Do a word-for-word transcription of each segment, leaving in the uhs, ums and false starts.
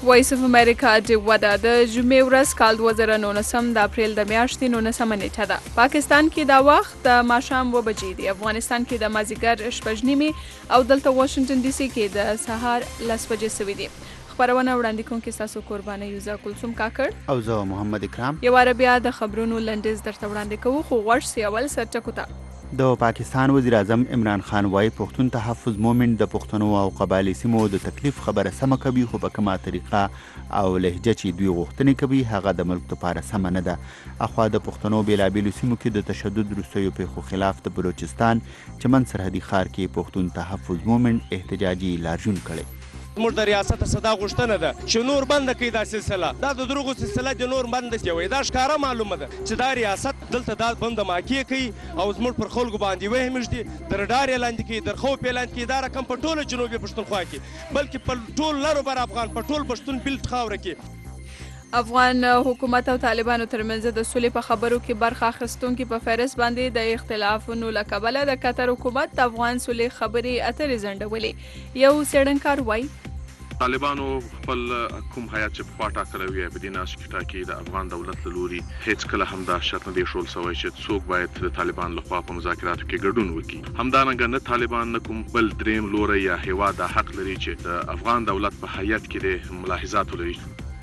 وایس اف امریکا د ودا د جمعې ورځ کال دوه زره نولسم د اپریل د میاشتې نولسمه نیټه ده. پاکستان کې دا وخت د ماښام اوه بجې دی. افغانستان کې د مازدیګر شپږ نیمې او دلته واشنګټن ډي سي کې د سهار لس بجې سوي دي. خبرونه وړاندې کوونکي ستاسو قربانه یوزا کلثوم کاکړ او زه محمد اکرام. یو واره بیا د خبرونو لنډیز درته وړاندې کوو، خو غوږ سي اول سرچکو ته. د پاکستان وزیر اعظم عمران خان وایي پښتون تحفظ مومنټ د پښتنو او قبایلي سیمو د تکلیف خبره سمه کوي، خو په کومه طریقه او لهجه چې دوی غوښتنې کوي هغه د ملک لپاره سمه نه ده. اخوا د پښتنو بېلابېلو سیمو کې د تشدد وروستیو پیښو خلاف د بلوچستان چمن سرحدي ښار کې پښتون تحفظ مومنټ احتجاجي لارژون کړی. موږ د ریاست صدا غوښتنه ده چې نور بنده کړي دا سلسله، دا د دروغو سلسله د نور بنده کوي. دا ښکاره معلومه ده چې دا ریاست دلته دا بنده ماکیې کوي او زموږ پر خلکو باندې وهم ږدي، د رډار یې لاندې کوي، د خوف یې لاندې کوي. دا رقم په ټوله جنوبي پښتونخوا کې بلکې په ټول لرو بر افغان په ټول پښتون بېلټ خاوره کې افغان حکومت او طالبانو ترمنځ د سولې په خبرو کې برخه اخیستونکي په فهرست باندې د اختلافونو له کبله د قطر حکومت د افغان سولې خبرې اترې ځنډولې. یو څېړنکار وایي طالبانو خپل کوم هیات چې پخوا ټاکلی وي په دې ناس کې ټاکي د افغان دولت له لوري هیڅ کله هم دا شرط نه دی ایښودل شوی چې څوک باید د طالبان لخوا په مذاکراتو کې ګډون وکړي. همدارنګه نه طالبان نه کوم بل دریم لوری یا هیواد دا حق لري چې د افغان دولت په هیات کې د ملاحظات ولري.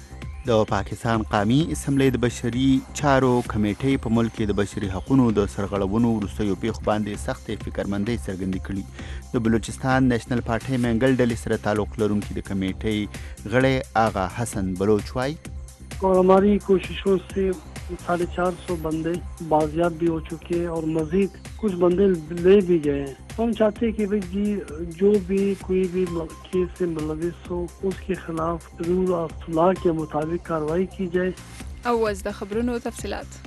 د پاکستان قومي اسمبلی د بشري چارو کمیټې په ملک کې د بشري حقونو د سرغړونو وروستیو پیښو باندې سختې فکرمندۍ څرګندې کړي. د بلوچستان نیشنل پارټۍ منګل ډلې سره تعلق لرونکي د کمیټې غړی آغا حسن بلوچ وایي اور ہماری کوششوں سے ساڑھے چار سو بندے بازیاب بھی ہو چکے ہیں اور مزید کچھ بندے لے بھی گئے ہیں. تو ہم چاہتے ہیں کہ بھائی جی جو بھی کوئی بھی کیس سے ملوث ہو اس کے خلاف رول آف لا کے مطابق کارروائی کی جائے. او از د خبرونو تفصیلات.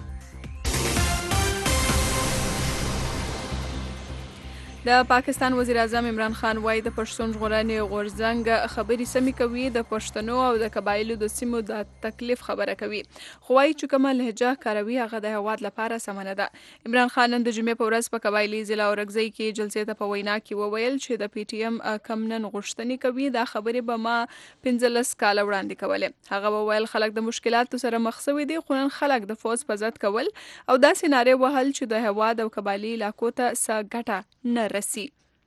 د پاکستان وزیر اعظم عمران خان وایي د پښتون ژغورنې غورځنګ خبرې سمې کوي، د پښتنو او د قبایلو د سیمو د تکلیف خبره کوي، خو وایي چې کومه لهجه کاروي هغه د هېواد لپاره سمه نه ده. عمران خان نن د جمعې په ورځ په قبایلي ضلع اورکزۍ کې جلسې ته په وینا کې وویل چې د پی ټي ایم کم نن غوښتنې کوي، دا خبرې به ما پنځلس کاله وړاندې کولې. هغه وویل خلک د مشکلاتو سره مخ شوي دي، خو نن خلک د فوز په ضد کول او داسې نارې وهل چې د هېواد او قبایلي علاقو ته څه ګټه نه رسی.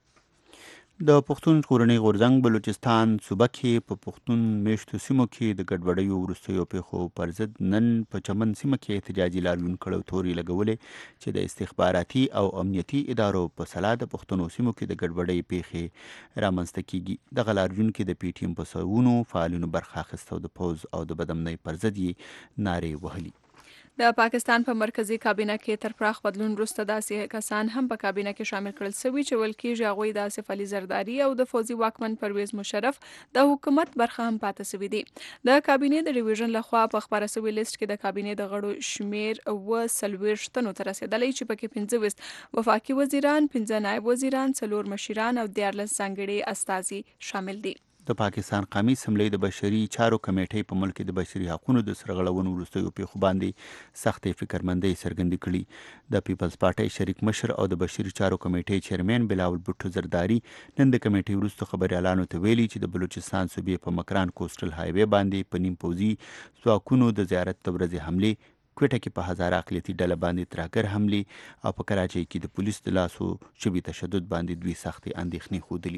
د پښتون ژغورنې غورځنګ بلوچستان صوبه کې په پښتون میشتو سیمو کې د ګډوډیو وروستیو پیښو پر ضد نن په چمن سیمه کې احتجاجي لاریون کړی، تورې لګولې چې د استخباراتي او امنیتي ادارو په سلا د پښتنو سیمو کې د ګډوډۍ پیښې رامنځته کیږي. دغه لاریون کې د پی ټي ایم په سوونو فعالینو برخه اخیسته او د پوځ او د بدامنۍ پر ضد یې نارې وهلي. د پاکستان په مرکزی کابینه کې تر پراخ بدلون وروسته داسې کسان هم په کابینه کې شامل کړل شوي چې ویل کېږي هغوی د آصف علي زرداري او د فوزي واکمن پرویز مشرف د حکومت برخه هم پاتې شوي دي. د کابینې د ډیویژن لخوا په خپاره شوي لیست کې د کابینې د غړو شمیر اوه څلوېښت تنو ته رسېدلی چې پکې پنځه ویشت وفاقي وزیران، پنځه نایب وزیران، څلور مشیران او دیارلس ځانګړي استازي شامل دي. د پاکستان قومي اسمبلی د بشري چارو کمیټې په ملک کې د بشري حقونو د سرغړونو وروستیو پیښو باندې سختې فکرمندۍ څرګندې کړي. د پیپلز پارټۍ شریک مشر او د بشري چارو کمیټې چیرمن بلاول بوټو زرداري نن د کمیټې وروسته خبریالانو ته ویلي چې د بلوچستان صوبې په مکران کوسټل هایوې باندې په نیم پوځي ځواکونو د زیارت د ورځې حملې، کوټه کې په هزاره اقلیتي ډله باندې ترهګر حملې او په کراچۍ کې د پولیس د لاسو شوي تشدد باندې دوی سختې اندېښنې ښودلي.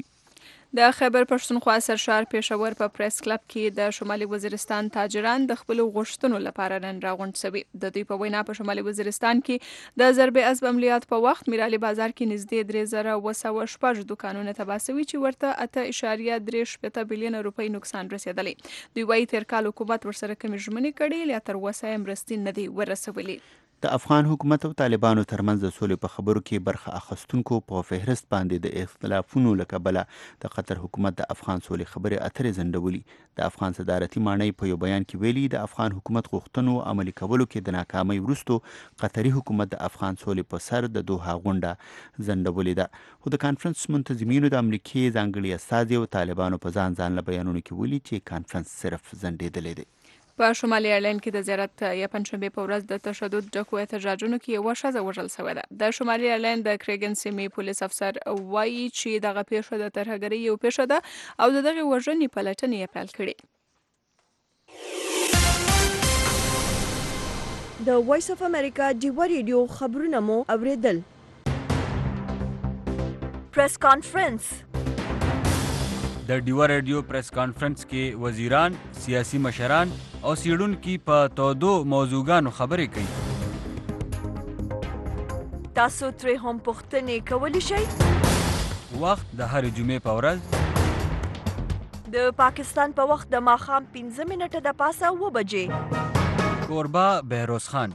د خیبر پښتونخوا سرشار پېښور په پریس کلب کې د شمالي وزیرستان تاجران د خپلو غوښتنو لپاره نن راغونډ شوي. د دوی په وینا په شمالي وزیرستان کې د ضرب اسب عملیات په وخت میرالي بازار کې نږدې درې زره اوه سوه شپږ دوکانونه تباه شوي چې ورته اته اعشاریه درې شپېته بیلیونه روپۍ نقصان رسېدلی. دوی وایي تېر کال حکومت ورسره کمې ژمنې کړي یا تر اوسه یې مرستې نه دي ورسولي. د افغان حکومت او طالبانو ترمنځ د سولې په خبرو کې برخه اخیستونکو په فهرست باندې د اختلافونو له کبله د قطر حکومت د افغان سولې خبرې اترې ځنډولي. د افغان صدارتي ماڼۍ په یو بیان کې ویلي د افغان حکومت غوښتنو عملي کولو کې د ناکامۍ وروسته قطري حکومت د افغان سولې په سر د دوحه غونډه ځنډولې ده. خو د کانفرنس منتظمینو د امریکې ځانګړي استازي او طالبانو په ځان ځان له بیانونو کې ویلي چې کانفرنس صرف ځنډېدلی دی. په شمالي ایرلند کې د زیارت یا پنجشنبې په ورځ د تشدد ډکو احتجاجونو کې یوه ښځه وژل شوې ده. د شمالي ایرلند د کریګن سیمې پولیس افسر وایي چې دغه پیښه د ترهګرۍ یو پیښه ده او د دغې وژنې پلټنې یې پیل کړې. د وایس اف امریکا ډیوا ریډیو خبرونه مو اوریدل. پریس کانفرنس. د ډیوا ریډیو پریس کانفرنس کې وزیران، سیاسي مشران او څیړونکي په تودو موضوعګانو خبرې کوي. تاسو ترې هم پوښتنې کولی شئ. وخت د هرې جمعې په ورځ د پاکستان په وخت د ماښام پنځه منټه د پاسه اوه بجې. کوربه بهروز خان.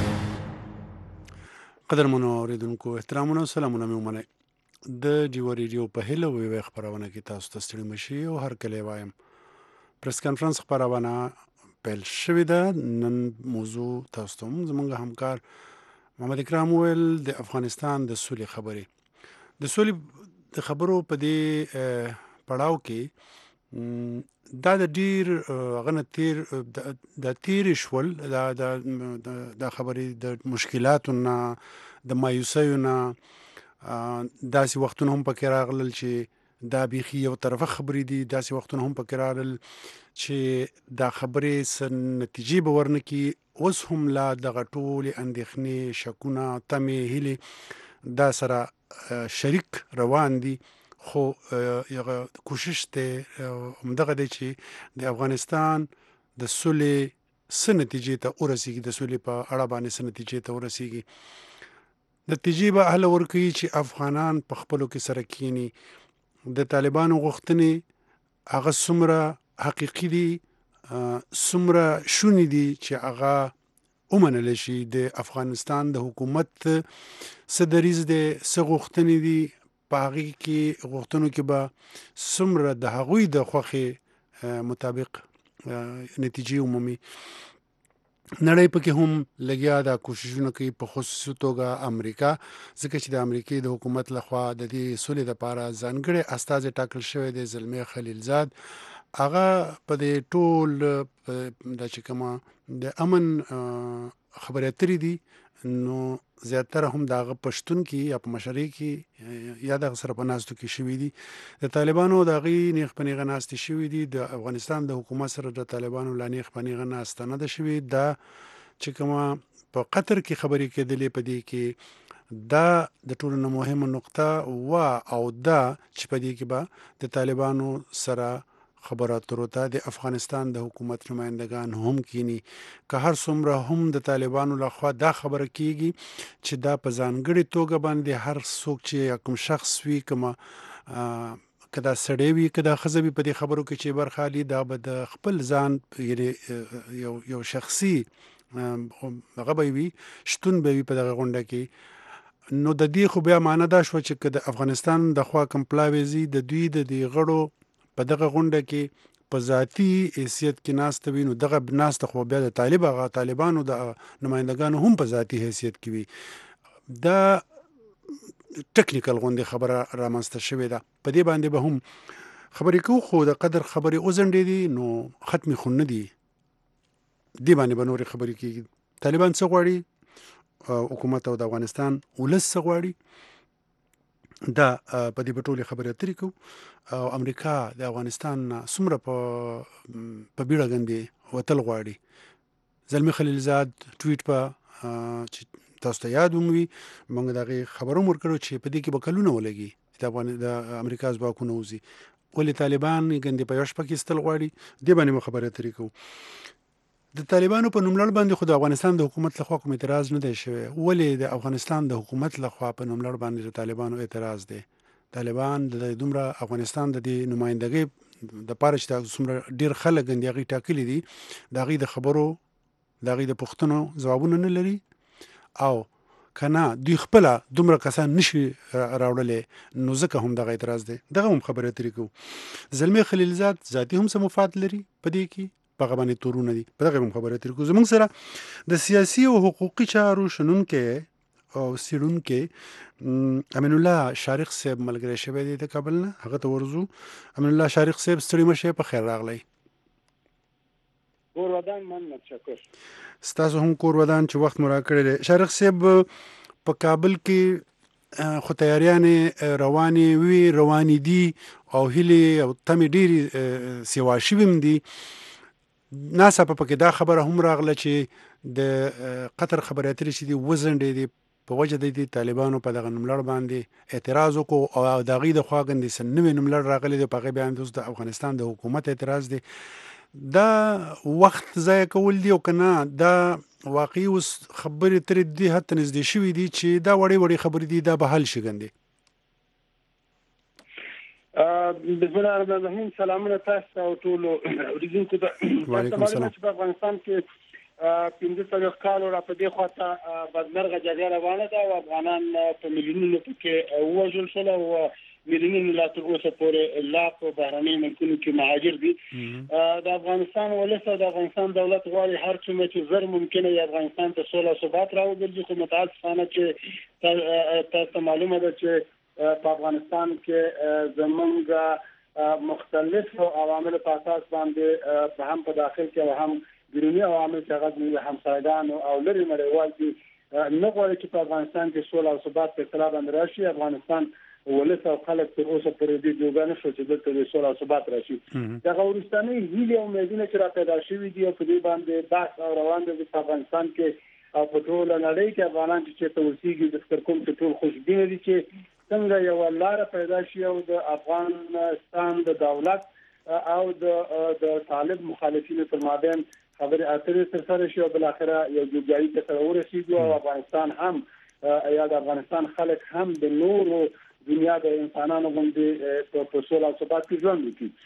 قدرمنو اورېدونکو احترامونه او سلامونه مې ومنئ. د ډیوا ریډیو په هیله ویوې خپرونه کې تاسو ته ستړي مشي او هرکلی وایم. پریس کانفرنس خپرونه پیل شوې ده. نن موضوع تاسو ته هم زموږ همکار محمد اکرام وویل د افغانستان د سولې خبرې. د سولې د خبرو په دې پړاو کې دا د ډیر هغه نه تیر د تیرې شول دا د خبرې د مشکلاتو نه د مایوسیو نه داسې وختونه هم پکې راغلل چې دا بیخي یو طرفه خبرې دي. داسې وختونه هم پکې راغلل چې دا خبرې څه نتیجې به ورنکړي. اوس هم لا دغه ټولې اندېښنې، شکونه، تمې، هیلې دا سره شریک روان دي. خو یو کوشش دی همدغه دی چې د افغانستان د سولې څه نتیجې ته ورسیږي، د سولې په اړه باندې څه نتیجې ته ورسیږي. نتیجې به هله ورکوي چې افغانان په خپلو کې سره کینی. د طالبانو غوښتنې هغه څومره حقیقي دي، څومره شونې دي چې هغه ومنل شي. د افغانستان د حکومت څه دریځ دی، څه غوښتنې دي، په هغې کې غوښتنو کې به څومره د هغوی د خوښې مطابق نتیجې ومومي. نړۍ پکې هم لګیا دا کوششونه کوي، په خصوصي توګه امریکا، ځکه چې د امریکې د حکومت لخوا د دې سولې لپاره ځانګړی استازی ټاکل شوی دی، زلمی خلیلزاد. هغه په دې ټول دا چې کومه د امن خبرې اترې دي نو زیاتره هم د هغه په شتون کې یا په مشرۍ کې یا د هغه سره په ناستو کې شوي دي. د طالبانو د هغې نیغ په نیغه ناستې شوي دي. د افغانستان د حکومت سره د طالبانو لا نیغ په نیغه ناسته نه ده شوې. دا چې کومه په قطر کې خبرې کېدلې په دې کې دا د ټولو نه مهمه نقطه وه او دا چې په دې کې به د طالبانو سره خبرو اترو ته د افغانستان د حکومت نمایندگان هم کینی. که هر څومره هم د طالبانو لخوا دا خبره کیږي چې دا په ځانګړې توګه باندې هر څوک چې کوم شخص وي، کومه که دا سړی وي، که دا ښځه وي، په دې خبرو کې چې برخه اخلي، دا به د خپل ځان یعنې یو یو شخصي هغه به وي، شتون به وي په دغه غونډه کې. نو د دې خو بیا معنا دا شوه چې که د افغانستان د خوا کوم پلاوی ځي، د دوی د دې غړو په دغه غونډه کې په ذاتي حیثیت کې ناسته وي، نو دغه ناسته خو بیا د طالب هغه طالبانو د نمایندګانو هم په ذاتي حیثیت کې وي. دا ټکنیکل غوندې خبره رامنځته شوې ده. په دې باندې به هم خبرې کوو، خو د قدر خبرې وځنډې دي نو ختمې خو نه دي. دې باندې به نورې خبرې کېږي. طالبان څه غواړي، حکومت او د افغانستان ولس څه غواړي، دا په دې په ټولې خبرې اترې کوو. او امریکا د افغانستان څومره په په بیړه ګندې وتل غواړي. زلمی خلیلزاد ټویټ په چې تاسو ته یاد وموي، موږ د هغې خبر هم ورکړو چې په دې کې به کلونه ولګي د د امریکا ځواکونه وځي. ولې طالبان ګندې په یوه شپه کې ایستل غواړي، دې باندې به خبرې اترې کوو. د طالبانو په نوملړ باندې خو د افغانستان د حکومت لخوا کوم اعتراض نه دی شوی. ولې د افغانستان د حکومت لخوا په نوملړ باندې د طالبانو اعتراض دی؟ طالبان د دومره افغانستان د دې نمایندګۍ دپاره چې څومره ډېر خلک د هغې ټاکلي دي، د هغې د خبرو د هغې د پوښتنو ځوابونه نه لري، او که نه دوی خپله دومره کسان نشي راوړلی، نو ځکه هم دغه اعتراض دی. دغه هم خبرې اترې کوو. زلمی خلیلزاد ذاتي هم څه مفاد لري په دې کې، په هغه باندې تورونه دي، په دغه هم خبرې اترې کوو. زموږ سره د سیاسي او حقوقي چارو شنونکی او څېړونکی امین الله شارق صاحب ملګری شوی دی د کابل نه، هغه ته ورځو. امین الله شارق صاحب ستړي مه شئ، په خیر راغلی. کور ودان من متشکر. ستاسو هم کور ودان چې وخت مو راکړی دی. شارق صاحب په کابل کې خو تیاریانې روانې وي، روانې دي او هیلې او تمې ډېرې سیوا شوي هم دي. ناڅاپه پکې دا خبره هم راغله چې د قطر خبرې اترې چې دي وزنډې دي په وجه د دې طالبانو په دغه نوملړ باندې اعتراض وکړو او د هغې د خوا ګندې څه نوی نوملړ راغلی دی په هغې باندې اوس د افغانستان د حکومت اعتراض دی. دا وخت ضایع کول دي او که نه دا واقعي اوس خبرې ترې دې حد ته نږدې شوي دي چې دا وړې وړې خبرې دي دا به حل شي ګندې؟ بسم الله الرحمن الرحیم. سلامونه تاسو او ټولو اوریدونکو ته. وعلیکم السلام. په افغانستان کې پنځه څلوېښت کالو را په دې خواته بدمرغه جګړه روانه ده او افغانان په میلیونونو پکې ووژل شول او میلیونونو لا تر اوسه پورې لا په بهرنیو ملکونو کې مهاجر دي. د افغانستان ولس او د افغانستان دولت غواړي هر څومره چې زر ممکنه وي افغانستان ته سوله او ثبات راوګرځي، خو متاسفانه چې تاسو معلومه ده چې په افغانستان کې زمونږ مختلف عوامل په اساس باندې په هم په داخل کې او هم بیروني عوامل چې هغه د همسایګانو او لرې نړیوال دي نه غواړي چې په افغانستان کې سوله او ثبات په اطلاع باندې راشي. افغانستان ولس او خلک تر اوسه پورې دې جوګه نشو چې دلته د سوله او ثبات راشي. دغه وروستنۍ هیلې او امیدونه چې را پیدا شوي دي او په دې باندې بحث او روان دی په افغانستان کې او په ټوله نړۍ کې افغانان چې چېرته اوسېږي د فکر کوم چې ټول خوشبینه دي چې څنګه یو لاره پیدا شي او د افغانستان د دولت او د د طالب مخالفینو تر مابین خبرې اترې ترسره شي او بالاخره یو جوړجاړي ته سره ورسېږي او افغانستان هم یا د افغانستان خلک هم د نورو دنیا د انسانانو غوندې په سوله او ثبات کې ژوند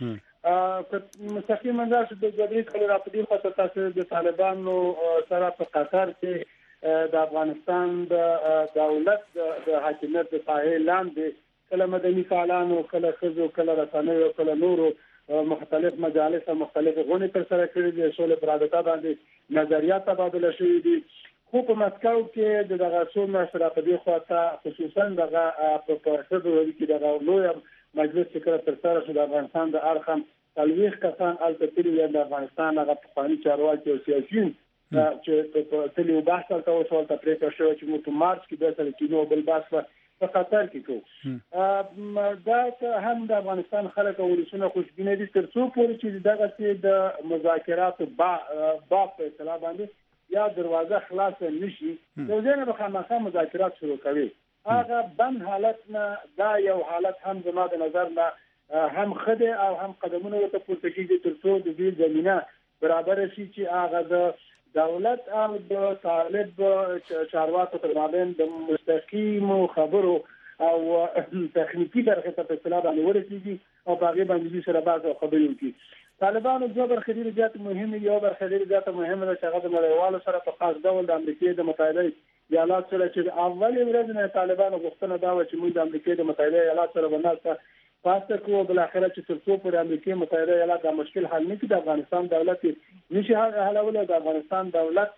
وکړي. مستقیما راشي د جګړې کله را په دې خاطر تاسو د طالبانو سره په قطر کې د افغانستان د دولت د حاکمیت د ساحې لاندې کله مدني فعالانو کله ښځو کله رسنیو کله نورو مختلف مجالس او مختلف غونډې ترسره کړي دي، شولې په رابطه باندې نظریات تبادله شوي دي. خو په مسکو کې د دغه څو میاشتو په دې خواته خصوصا دغه په فبروري کې دغه لوی مجلس چې کله ترسره شو د افغانستان د اړخ څلوېښت کسان هلته تللي دي د افغانستان هغه پخواني چارواکي او سیاسیون چې په تلو بحث هلته اوس هلته پرېکړه شوې چې موږ په مارچ کې بیا سره کینو بل بحث په قطر کې کوو. دا هم د افغانستان خلک او ولسونه خوشبینه دي تر څو پورې چې دغسې د مذاکراتو باب په اصطلاح باندې یا دروازه خلاصه نشي یو ځای نه به خامخا مذاکرات شروع کوي. هغه بند حالت نه دا یو حالت هم زما د نظر نه هم ښه دی او هم قدمونه ورته پورته کېږي تر څو د دې زمینه برابره شي چې هغه د دولت او د طالب چارواکو تر مابین د مستقیمو خبرو او تخنیکی برخه ته په اصطلاح باندې ورسېږي او په هغې باندې سره بعض خبرې وکړي. طالبانو دوه برخې ډېرې زیاتې مهمې دي. یو برخه ډېرې زیاته مهمه ده چې هغه د نړیوالو سره په خاص ډول د امریکې د متحده ایالات سره چې د اولې ورځې نه طالبانو غوښتنه دا وه چې موږ د امریکې د متحده ایالات سره به ناسته پاسته کړو. بالاخره چې تر څو پورې امریکې متحده ایالات دا مشکل حل نه کړي د افغانستان دولت نشي حلولی. د افغانستان دولت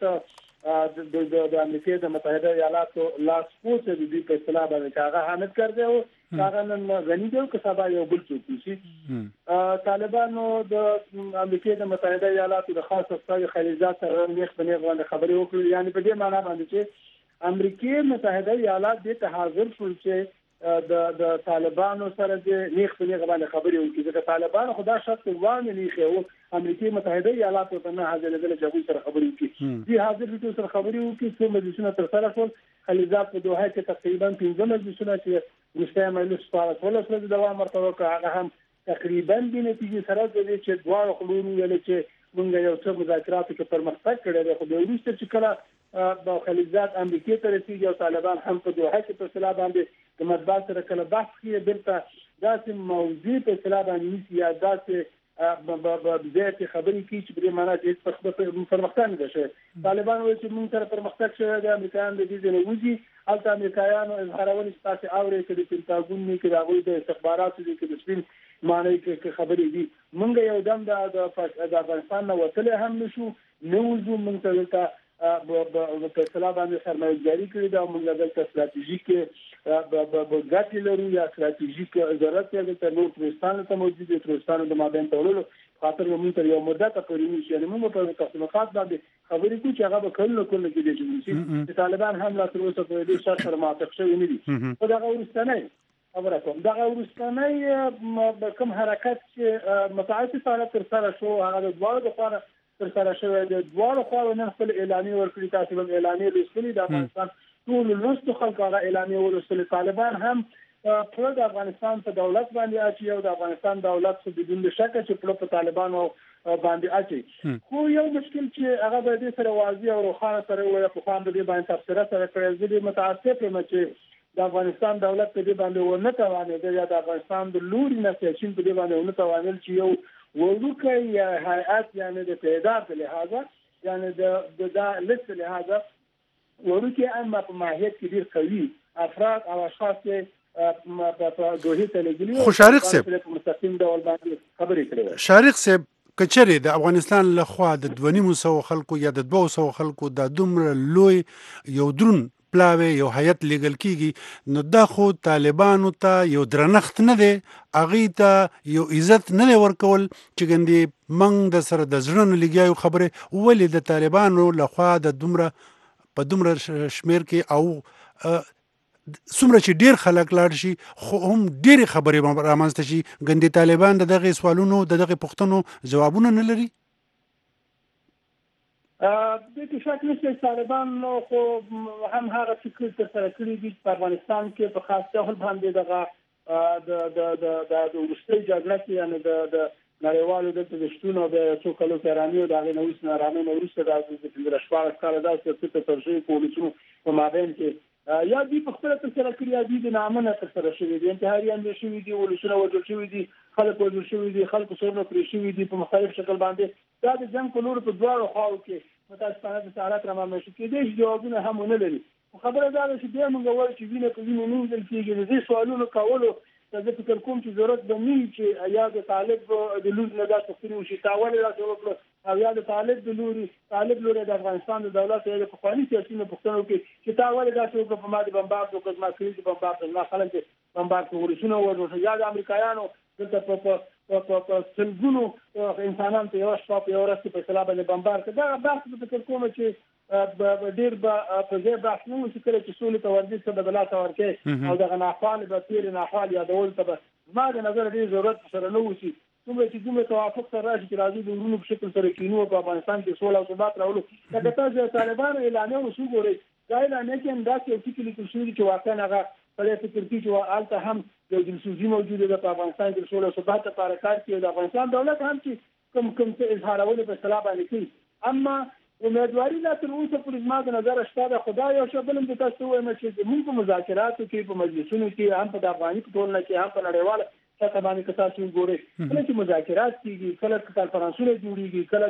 د امریکې د متحده ایالاتو لاسپوڅ د دوی په اصطلاح باندې چې هغه حامد کردی و هغه نن غني دی که سبا یو بل څوک وشي. طالبانو د امریکې د متحده ایالاتو د خاص استازي خلیلزاد سره نیغ په نیغ باندې خبرې وکړې، یعنې په دې معنا باندې چې امریکې متحده ایالات دې ته حاضر شول چې د د طالبانو سره د نیغ په نیغ باندې خبرې وکړي. ځکه طالبانو خو دا شرط وانه نیخې و امریکې متحده ایالاتو ته نه حاضرېدل چې هغوی سره خبرې وکړي. دوی حاضر دي سره خبرې وکړي. څو مجلسونه ترسره شول. خلیلزاد په دوحه کې تقریبا پنځه مجلسونه چې وروستی مجلس شپاړس ولس ورځې دوام ورته وکړ، هغه هم تقریبا بې نتیجې سره دی چې دواړو خلونو ویل چې موږ یو څه مذاکراتو کې پرمختګ کړی دی. خو بیا وروسته چې کله د خلیلزاد امریکې ته رسېږي او طالبان هم په دوحه کې په اصطلاح باندې د مطبوعات سره کله بحث کوي دلته داسې موضوع په اصطلاح باندې نیسي یا داسې بزیاتې خبرې کوي چې په دې معنا چې هېڅ پرمختګ نه ده شوی. طالبان وایي چې موږ سره پرمختګ شوی دی، امریکایان د دې ځای نه وځي. هلته امریکایانو اظهارولې چې تاسې اورئ که د پنټاګون نه که د هغوی د استخباراتو دي که د سپین معنی کې خبرې دي. موږ یو دم د افغانستان نه وتلی هم نه شو، نه وځو. موږ ته دلته په اصطلاح باندې سرمایه جاري کړې ده او موږ دلته ستراتیژیک ګټې لرو یا ستراتیژیک ضرورت یې دلته نور ترکستان ته موجود دی. ترکستان د مابین ته وړلو خاطر به موږ تر یو مدته پورې نیسي. یعنې موږ په تصمیمات باندې خبرې کوو چې هغه به کلونه کلونه کېدی چې ونیسي. چې طالبان هم لا تر اوسه پورې دې شرط سره موافق شوي نه دي. خو دغه وروستنی خبره کوم دغه وروستنی کوم حرکت چې متعصب حالت ترسره شو هغه د دواړو دپاره ترسره شوی دی. دواړو خواو نن خپل اعلامیې ورکړي. تاسو به اعلامیې لوستلې د افغانستان ټول لوستو خلکو هغه اعلامیې ولوستلې. طالبان هم په د افغانستان په دولت باندې اچي او د افغانستان دولت څخه بدون شک چې په طالبانو باندې اچي. خو یو مشکل چې هغه د دې سره واضح او روښانه سره وي په خام د دې باندې تفسیر سره کړی زه دې متاسف یم چې د افغانستان دولت په دې باندې ونه توانېد یا د افغانستان د لوري نه چې په دې باندې ونه توانېد چې یو وړوکی هیئت یعنی د تعداد په لحاظه یعنی د د لیست په لحاظه وړوکی اما په ماهیت کې ډېر قوي افراد او اشخاص کې خو شارق صاحب شارق صاحب کچره د افغانستان له خوا د دوه نیم سو خلکو یا د دوه سو خلکو د دومره لوی یو درون پلاوی یو هیئت لیږل کیږي نو دا خو طالبانو ته یو درنښت نه دی هغې ته یو عزت نه دی ورکول چې ګندې موږ د سره د زړه نه لګیا یو خبرې ولې د طالبانو له خوا د دومره په دومره شمیر کې او څومره چې ډیر خلک لاړ شي خو هم ډېرې خبرې رامنځته شي ګندې طالبان د دغې سوالونو د دغې پوښتنو ځوابونه نه لري. د دې شک نشته طالبان خو هم هغه فکر ترسره کړي دي په افغانستان کې په خاص ډول باندې دغه د د د د وروستۍ جګړه کې یعنې د د نړیوالو دلته د شتون او د څو کلو تېرانې او د هغې نه وروسته نارامۍ نه وروسته د پنځه شپاړس کاله داسې څه تر شوي پولیسونو په مابین کې یا دوی په خپله ترسره کړي یا دوی د نامنه ترسره شوي دي. انتحاریان دې شوي دي، ولسونه وژل شوي دي، خلک وژل شوي دي، خلکو سرونه پرې شوي دي په مختلف شکل باندې. دا د جنګ په لورو په دواړو خواو کې متاسفانه داسې حالات رامنځته شي. کېدای شي جوابونه هم ونه لري. خو خبره دا ده چې بیا موږ وایو چې وینه په وینه مینځل کېږي. د دې سوالونو کولو ته زه فکر کوم چې ضرورت به نه وي چې یا د طالب د لور نه دا پوښتنې وشي تا ولې داسې وکړه او یا د طالب د لوري طالب لوري د افغانستان د دولت یا د پخواني سیاسي نه پوښتنه وکړي چې تا ولې داسې وکړه په ما د بمبارد وکړه زما کلي د بمبارد زما خلک د بمبارد په ولسونه ووژل یا د امریکایانو دلته په په سلګونو انسانان په یوه شپه په یوه ورځ کې په اصطلاح باندې بمبارد کړه. دغه بحث به فکر کوم چې ډېر به په ځای بحث نه وشي کله چې سولې ته ورځي څه بدلاته ورکوي او دغه ناخوالې به تېرې ناخوالې یادولو ته به زما د نظره ډېر ضرورت سره نه وشي. څومره چې دومره توافق سره راشي چې راځي د ورونو په شکل سره کینو په افغانستان کې سوله او ثبات راولو. لکه تاسو د طالبانو اعلامیه اوس وګورئ دا اعلامیه کې هم داسې یو ټکي لیکل شوي چې واقعا هغه سړی فکر کوي چې هلته هم یو دلسوزي موجوده ده په افغانستان کې د سوله او ثبات لپاره کار کوي. د افغانستان دولت هم چې کوم کوم څه اظهارولې په اصطلاح باندې کوي اما امیدواري لا تر اوسه پورې زما د نظره شته ده. خو دا یو څه بل هم د تاسو ووایم چې زموږ په مذاکراتو کې په مجلسونو کې هم په د افغاني په ټولنه کې هم په نړیواله سطح باندې که تاسو وګورئ کله چې مذاکرات کېږي کله که کنفرانسونه جوړېږي کله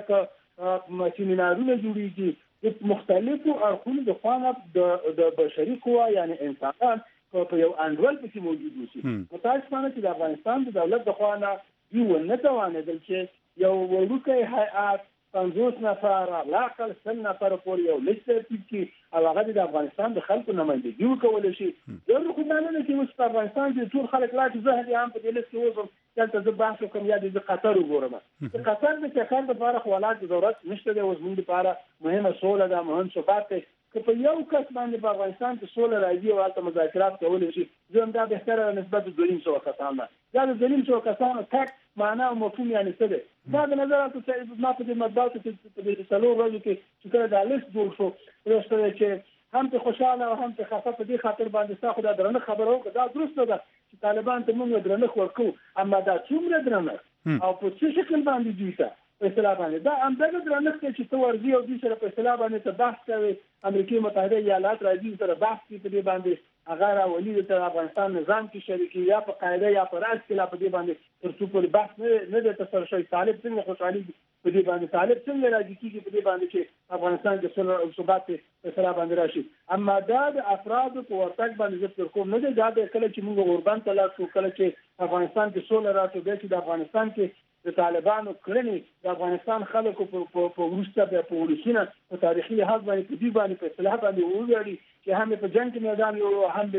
که سیمینارونه جوړېږي د مختلفو اړخونو د خوا نه د بشري قوا یعنې انسانان په یو انډول پکې موجود اوسي. متاسفانه چې د افغانستان د دولت د خوا نه دوی ونه توانېدل چې یو وړوکی هیئات پنځوس نفر علاقل سل نفر پورې یو لیست ترتیب کړي او هغه د افغانستان د خلکو نمایندګي وکولی شي. ضرور خو دا نه ده چې اوس په افغانستان کې ټول خلک لاړ چې زه هم په دې لیست کې اوسم دلته زه بحث وکړم یا د قطر وګورم. د قطر د چکر دپاره خو ولایت د ضرورت نشته دی. اوس موږ دپاره مهمه سوله ده، مهم ثبات دی. که په یو کس باندې په افغانستان کې سوله راځي او هلته مذاکرات کولی شي زه هم دا بهتره نسبت د دوه نیم سوه کسان ده. دا د دوه نیم سوه کسانو تک معنا او مفهوم یعنې څه دی؟ ما د نظر ما په دې مطبوعاتو کې په دې څلور ورځو کې چې کله دا لیست جوړ شو وروسته چې هم په خوشحاله او هم په خفه په دې خاطر باندې ستا خو دا درنښت خبره وکړه دا درسته ده چې طالبان ته موږ درنښت ورکوو اما دا څومره درنښت او په څه شکل باندې دوی ته په اصطلاح باندې دا همدغه درنښت دی چې ته ورځي او دوی سره په اصطلاح باندې ته بحث کوې. امریکې متحده ایالات راځي سره بحث کوي په دې باندې هغه راولي د افغانستان نظام کې شریکي یا په قاعده یا په راز کې لا په دې باندې تر څو پورې بحث نه نه دی ترسره شوی. طالب څنګه خوشحالي په دې باندې طالب څنګه راځي کېږي په دې باندې چې افغانستان کې سوله او ثبات په اصطلاح باندې راشي. اما دا د افرادو په ورتګ باندې زه فکر کوم نه دی دا د کله چې موږ اوربند ته لاړ شو کله چې افغانستان کې سوله راشو بیا چې د افغانستان کې د طالبانو کړنې د افغانستان خلکو په وروسته بیا په ولسونه په تاریخي لحاظ باندې په دې باندې په اصطلاح باندې وویاړي چې هم په جنګ کې میدان یو هم په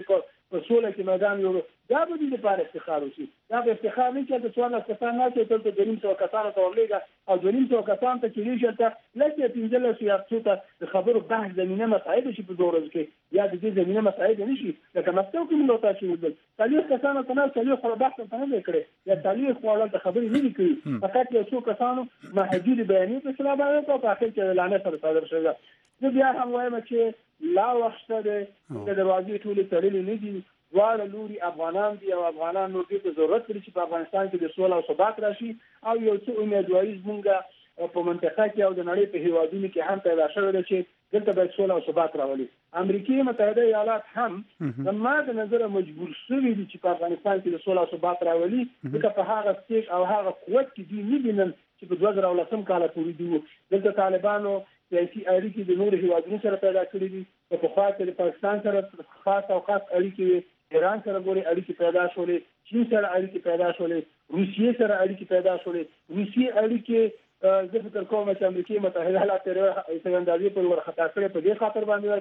په سوله کې میدان یو دا به دې لپاره افتخار وشي. دا به افتخار نه چې د څوارلس کسان نه چې تل د نیم سوه کسانو ته ورلېږه او د نیم سوه کسانو ته چې لېږل ته لکه پنځلسو یا څو ته د خبرو بحث زمینه مساعد شي په دوه ورځو کې یا د دې زمینه مساعد نه شي. لکه مسکو کې موږ تاسو ولیدل څلور کسانو ته نه څلور خو بحث ته نه کړی یا څلور خو ته خبرې نه کړې فقط یو څو کسانو محدود بیانې په سلام باندې او په اخر کې اعلان سره صادر شوی. زه بیا هم وایم چې لا وخت ده د دروازې ټولې تړلې نه دي. دواړه لوري افغانان دي او افغانان نور دې ته ضرورت لري چې په افغانستان کې د سوله او ثبات راشي او یو څه امیدواري زموږ په منطقه کې او د نړۍ په هیوادونو کې هم پیدا شوې ده چې دلته باید سوله او ثبات راولي. امریکا متحده ایالات هم زما د نظره مجبور شوي دي چې په افغانستان کې د سوله او ثبات راولي ځکه په هغه سټیج او هغه قوت کې دوی نه وینم چې په دوه زره او لسم کال پورې دي. دلته طالبانو سیاسي اړیکې د نورو هیوادونو سره پیدا کړې دي. په پخوا کې د پاکستان سره خاص او خاص اړیکې، ایران سره ګوري اړیکې پیدا شولې، چین سره اړیکې پیدا شولې، روسیې سره اړیکې پیدا شولې. روسیې اړیکې زه فکر کوم چې امریکا متحده ایالات تر اندازې پورې ورخطا کړې په دې خاطر باندې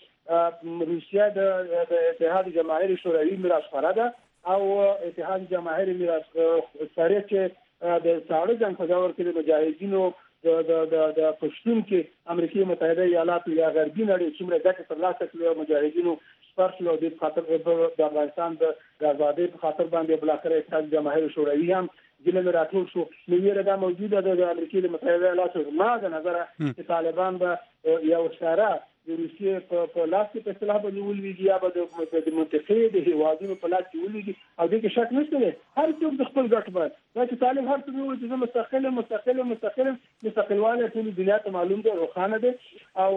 چې روسیه د اتحاد جماهیر شوروي میراثخواره ده او اتحاد جماهیر میراثخواره چې د ساړه جنګ په دور کې د مجاهدینو د د د د پښتون کې امریکا متحده ایالات یا غربي نړۍ څومره ګټه ترلاسه کړې او مجاهدینو سپارش له دې خاطر د افغانستان د آزادۍ په خاطر باندې بلاخره اتحاد جماهیر شوروي هم ځینې راټول شو. نو یې دا موجوده ده د امریکا متحده ایالاتو ما د نظره چې طالبان به یو اشاره د روسیې په لاس کې په اصطلاح باندې ولویږي یا به د منطقې د هیوادونو په لاس کې ولویږي او دې کې شک نشته دی. هر څوک د خپل ګټ باندې دا چې طالب هر څوک وایي چې زه مستقل مستقل مستقل مستقلواله ټول دنیا ته معلوم دی روښانه دی او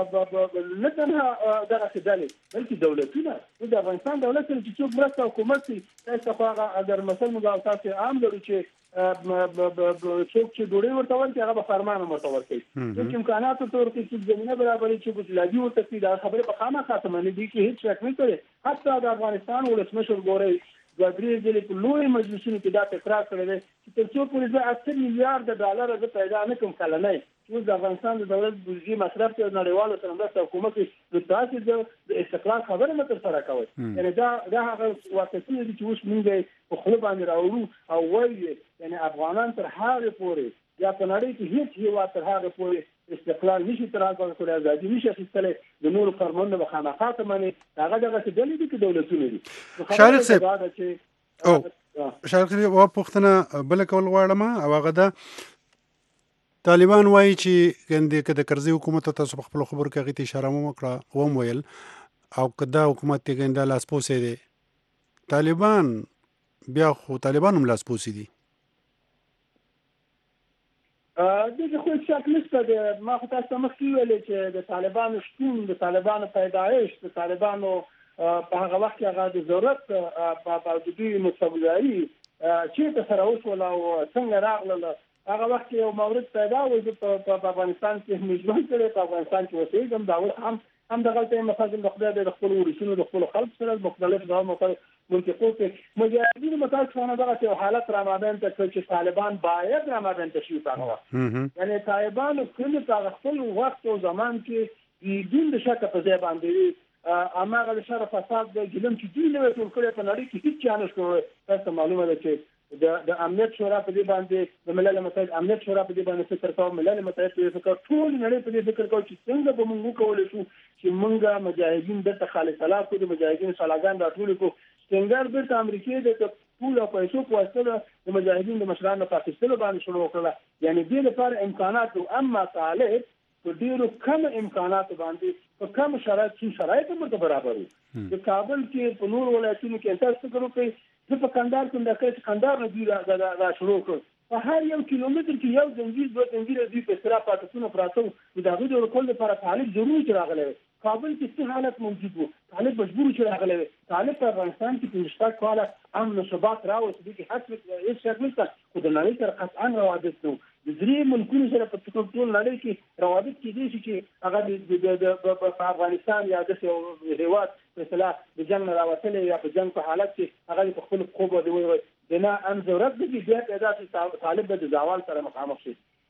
نه تنها دغه ډلې بلکې دولتونه د افغانستان دولت چې څوک مرسته حکومت کوي تاسو خو هغه اگر مثلا موږ تاسو عام لرو چې څوک چې ډوډۍ ورته ورکړي هغه به فرمان ورته ورکړي. چې امکاناتو ته ورکړي چې زمینه برابري چې لادي ورته کړي دا خبره په خامخا ته باندې دي کې هیڅ شک نه کوي. حتی د افغانستان ولسمشر ګوري د درې ځلې په لوی مجلسونو کې دا تکرار کړی دی چې تر څو پورې زه اته میلیارډ ډالر زه پیدا نه کوم کلنی چې د افغانستان د دولت بودیجې مصرف ته نړیوالو سره مرسته حکومت نو تاسو د استقلال خبره نه ترسره کوئ. یعنې دا دا هغه واقعیتونه دي چې اوس موږ په خوله باندې راوړو او وایو یعنې افغانان تر هغې پورې یا په نړۍ کې هیڅ هېواد تر هغې پورې استقلال نشي ترلاسه کړی، ازادي نشي اخیستلی، د نورو فرمانونه به خامخا ته مني. هغه دغسې ډلې دي که دولتونه دي. شارق صاحب او شارق صاحب یوه پوښتنه بله کول غواړم او هغه ده طالبان وایي چې ګندې که د کرزي حکومت ته تاسو په خپلو خبرو کې هغې ته اشاره مو وکړه وم ویل او که دا حکومت یې ګنده لاسپوسی دی طالبان بیا خو طالبان هم لاسپوسی دي. دغه خو شک نشته دی. ما خو تاسو ته مخکې ویلې چې د طالبانو شتون، د طالبانو پیدایښت، د طالبانو په هغه وخت کې هغه د ضرورت په دوی مستقبلي چېرته سره وشول او څنګه راغله. هغه وخت کې یو مورد پیدا و چې په افغانستان کې مجبور کړی، په افغانستان کې اوسېږم دا هم هم دغلته مفاهیم د خدای د خپلو ورسونو د خپلو خلکو سره مختلف ډول مختلف منطقو کې مجاهدینو متاسفانه دغسې یو حالت رامابین ته کړ چې طالبان باید رامابین ته شي. په هغه وخت یعنې طالبانو کلي په هغه خپل وخت او زمان کې بدون د شکه په ځای باندې هماغه د شر فساد د ګلم چې دوی نوی ټول کړی په نړۍ کې هېڅ چا نه شو. تاسو معلومه ده چې د امنیت شورا په دې باندې د ملل متحد امنیت شورا په دې باندې فکر کوي، ملل متحد په فکر ټول نړۍ په دې فکر کوي چې څنګه به موږ وکولی شو چې موږ مجاهدین دلته خالص الله کړو، د مجاهدین سلاګان راټول کړو، څنګه بیرته امریکا د پول او پیسو په واسطه د مجاهدین د مشرانو په اخیستلو باندې شروع وکړه. یعنې دې لپاره امکانات و اما طالب په ډېرو کم امکاناتو باندې په کم شرایط څو شرایط ورته برابر وو. د کابل کې په نور ولایتونو کې تاسو فکر وکړئ زه په کندهار کې د کچ کندهار نه دوی را شروع کړ. په هر یو کیلومتر کې یو زنجیر دوه زنجیره دوی په اصطلاح پاکستونه پراته وو. د هغوی د ورکولو لپاره طالب ضروري چې راغلی وی. کابل کې څه حالت موجود وو، طالب مجبور چې راغلی وی. طالب په افغانستان کې پنځه شپږ کاله امن و ثبات راوست، دې کې هېڅ شک نشته، خو د نړۍ سره قطعا روابط نه وو. د درې ملکونو سره په ټول نړۍ کې روابط کېدای شي چې هغه په افغانستان یا داسې یو هېواد په اصطلاح د جنګ نه راوتلی یا په جنګ په حالت کې هغه په خپلو پښو باندې ووایي د نه هم ضرورت دی چې بیا پیدا شي طالب به د زوال سره مخامخ شي.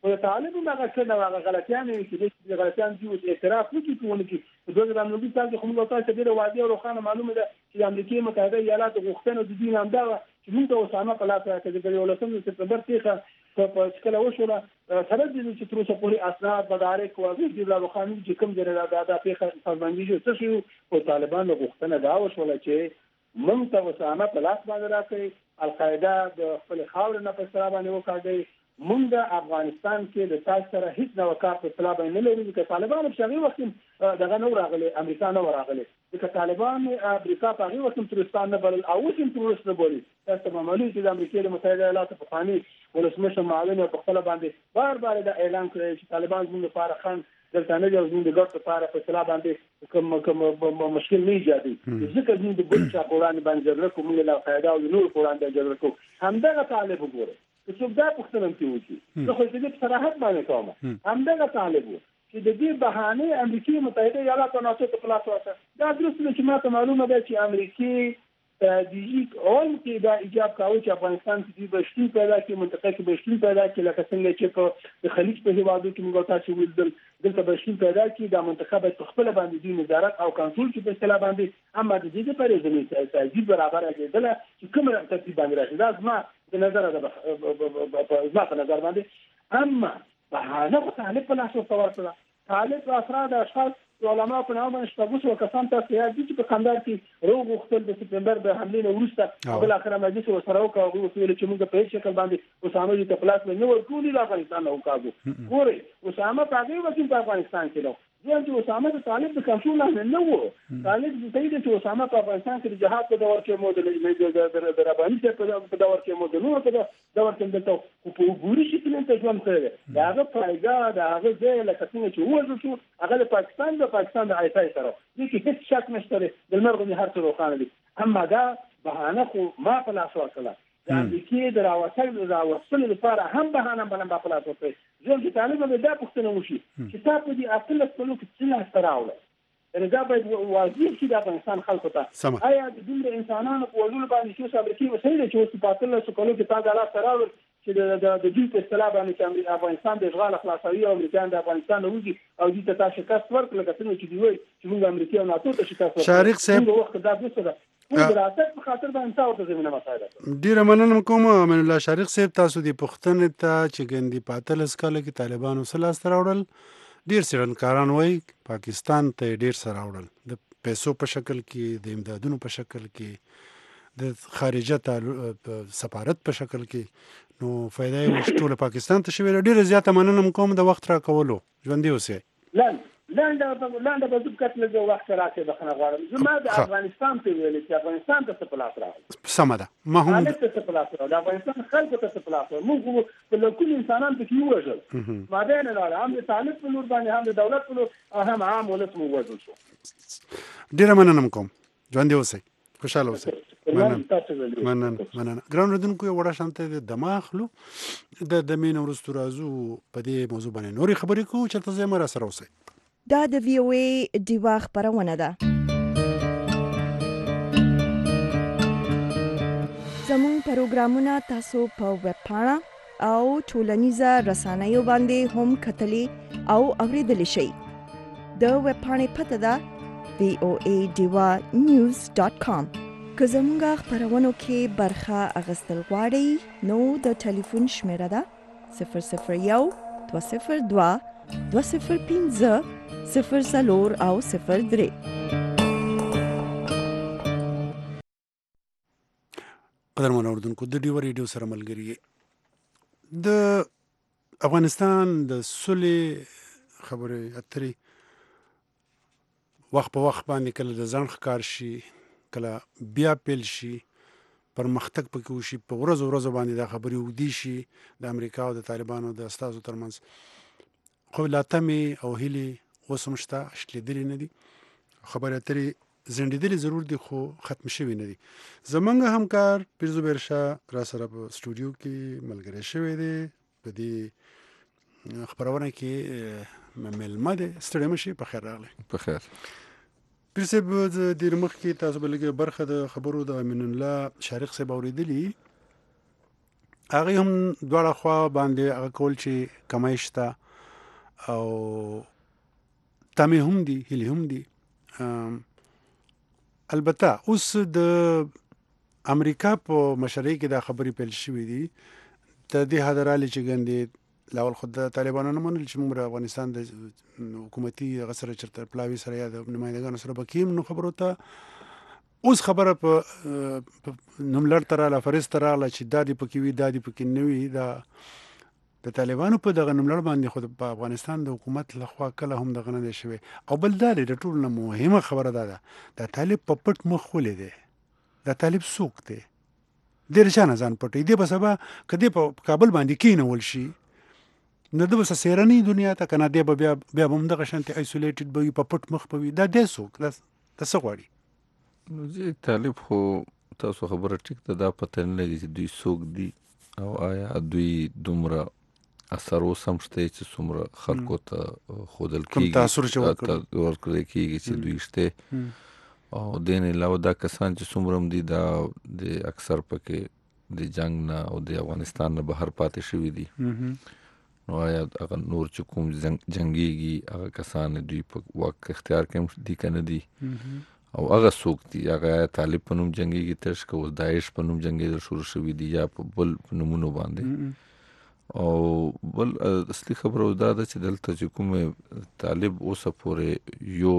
او طالب هم هغه کړه هغه غلطیان چې د غلطیان دي او اعتراف وکړي کوونه کې د دوه زره نولس کال کې خو موږ تاسو ته ډیره واضح او روښانه معلومه ده چې د امریکای متحده ایالاتو غوښتنه د دین هم دا چې موږ ته اسامه په لاس راکړي د یولسم سپتمبر څخه په شکل وشوله سره د چې تر اوسه پورې اسناد مدارک او د الله قانون چې کوم ځای را د پیښه سازمانجي جو څه شو او طالبانو غوښتنه دا وشوله چې موږ ته اسامه په لاس باندې راکړي القاعده د خپل خاور نه په سره باندې وکړي موږ د افغانستان کې د تاسو سره هیڅ نو کار په اطلاع باندې نه لرو چې طالبان په شغله وخت دغه نو راغلي امریکا نو راغلي چې طالبان امریکا په هغه وخت ترستان نه بل او چې ترست نه بولي تاسو معلومه چې د امریکا متحده ایالاتو په فاني ولسمشه معاون په خپل باندې بار بار دا اعلان کړی چې طالبان موږ لپاره خان دلته نه یو زموږ د ګټ لپاره په اطلاع باندې کوم کوم مشکل نه ایجادي ځکه موږ د بل چا قرآن باندې جګړه کوو له قاعده او نور قرآن باندې جګړه کوو همدغه طالب وګوره چې څوک دا پوښتنه کوي نو خو دې په صراحت باندې کوم همدغه طالب چې د دې بهانه امریکای متحده ایالاتو نه څه په لاس واسه دا درست چې ماته معلومه ده چې امریکای د یک اول کې دا ایجاب کاوه چې افغانستان کې د بشري پیدا کې منطقه کې بشري پیدا کې لکه څنګه چې په خلیج په هیوادو کې موږ تاسو ویل دلته بشري پیدا کې د منطقه په خپل باندې د نظارت او کنټرول کې په اصطلاح باندې اما د دې لپاره زموږ سیاسي برابر کېدل چې کوم ترتیب باندې راشي دا زما د نظر د زما په نظر باندې اما بهانه طالب په لاس ورته طالب افراد اشخاص علماء په نامه شپږ سوه کسان تاسو یاد دي چې په قندهار کې روغ وختل د سپتمبر د حملې نه وروسته بل اخر مجلس وسره وکړ او ویل چې موږ په هیڅ شکل باندې اسامه دې په پلاس نه ورکولې د افغانستان نه وکړو ګوري اسامه په هغه وخت په افغانستان کې نو ځکه چې اسامه د طالب د کنټرول نه نه و طالب د دې چې اسامه په افغانستان کې د جهاد په دور کې موډل د رباني په دور کې موډل نو په دور کې دلته په ګوري شکل ته ژوند کړی دا هغه پایګه دا هغه ځای لکه څنګه چې وځو شو هغه د پاکستان د پاکستان د آی پی سره دې کې هیڅ شک نشته د مرغ نه هر څه روښانه دي اما دا بهانه خو ما په لاس ورکړه د امریکای د راوصل د راوصل لپاره هم بهانه باندې په لاس ورکړي ځکه طالب به دا پوښتنه وشي چې تاسو دې اصل څلو کې څه راوړل یعنی دا باید واضح شي د افغانستان خلکو ته آیا د دومره انسانانو په وژلو باندې چې امریکای وسیله چې اوس په اتلس کلو کې تاسو الله سره راوړل چې د د د دې په اصطلاح باندې چې افغانستان د اشغال خلاصوي او امریکایان د افغانستان وږي او دې ته تاسو شکست ورکړل کله چې دی وي چې موږ امریکا او ناتو ته شکست ورکړو شارق صاحب وخت دا دوسره د راست په خاطر باندې تاسو ته زمينه مساله ډیره مننه کوم امین الله شارق صاحب تاسو د پښتنې ته چې ګندې پاتلس کال کې طالبانو سره راوړل ډیر سرنکاران وای پاکستان ته ډیر سره راوړل د پیسو په شکل کې د امدادونو په شکل کې د خارجه سفارت په شکل کې نو فائدہ یې ټول پاکستان ته شوی ډیر زیاته مننه کوم د وخت را کولو ژوندې اوسئ لاند لاند لاند په څه کټ له وخت راځي بخنه غواړم زما د افغانستان په ویل چې افغانستان ته څه پلاس راغلی سم ده ما هم د څه پلاس راغلی د افغانستان خلکو ته څه پلاس راغلی موږ په لکه انسانان ته کیو وژل ما ده نه راځي هم د طالب په لور باندې هم د دولت په لور هم عام ولس مو وژل شو ډیر مننه کوم ژوندې اوسئ خوشاله اوسئ مننه مننه مننه ګران ردونکو یو وړه شانته د دماغلو د د مين ورستو رازو په دې موضوع باندې نوري خبرې کو چې تاسو یې مر سره اوسئ دا د وی او ای دیوا خبرونه ده زموږ پروګرامونه تاسو په ویب پاڼه او ټولنیزه رسنیو باندې هم کتلی او اوریدلی شئ د ویب پاڼې پته ده وی او ای دیوا نیوز ډاټ کام که زموږ خبرونو کې برخه اخیستل غواړئ نو د ټلیفون شمیره ده صفر صفر یو دوه صفر دوه دوه صفر پنځه صفر څلور او صفر درې. قدرمن اوردونکو د ډیو ریډیو سره ملګری د افغانستان د سولې خبرې اترې وخت په وخت باندې کله د ځان ښکار شي کله بیا پیل شي پرمختګ پکې وشي په ورځ ورځ باندې دا خبرې ودی شي د امریکا او د طالبانو د استازو ترمنځ خو لا تمې او هیلې اوس هم شته شلیدلې نه دي خبرې اترې زندېدلې ضرور دي خو ختم شوي نه دي زمونږ همکار پیرزبیر شاه را سره په سټوډیو کې ملګری شوی دی په دې خبرونه کې ملمه دی ستړی مشي په خیر راغلی په خیر پیر صاحب د دې مخ کې تاسو بلګه برخه د خبرو د امین الله شارق صاحب اوریدلی هغه هم دواړه خوا باندې هغه کول چې کمای شته او تمې هم دي هیلې هم دي. البته اوس د امریکا په مشرۍ کې دا خبرې پیل شوې دي د دې حدرالي چې ګندې لاول خود د طالبانو نه منل چې موږ افغانستان د حکومتي هغه سره چرته پلاوي سره یا د نمایندګانو سره بکیم نو خبرو ته اوس خبره په نوملړ ته راغله فرض ته راغله چې دا دې پکې وي دا دې پکې نه وي. دا د طالبانو په دغه نوملړ باندې خو په افغانستان د حکومت لخوا کله هم دغه نه دی شوی. او بل دا دی د ټولو نه مهمه خبره دا ده د طالب په پټ مخ ولې دی د طالب څوک دی ډېر چا نه ځان پټوي دی به سبا که دی په کابل باندې کېنول شي نو ده به څه سیرنۍ دنیا ته که نه دی به بیا بیا به هم دغه شانتې ایسولیټډ به وي په پټ مخ به وي. دا دی څوک دا څه غواړي؟ نو زه طالب خو تاسو خبره ټیک ده دا پته نه لګي چې دوی څوک دي او آیا دوی دومره اثر اوس هم شته چې څومره خلکو ته ښودل کېږي کوم تاثر چې ورکړی کېږي چې دوی شته. او دې نه علاوه دا کسان چې څومره هم دي دا د اکثر پکې د جنګ نه او د افغانستان نه بهر پاتې شوي دي. نو آیا هغه نور چې کوم جنګېږي هغه کسان دوی په واک اختیار کې هم دي که نه دي او هغه څوک دي هغه طالب په نوم جنګېږي تش که اوس داعش په نوم جنګېدل شروع شوي دي یا په بل نومونو باندې. او بل اصلي خبره دا ده چې دلته چې کومې طالب اوسه پورې یو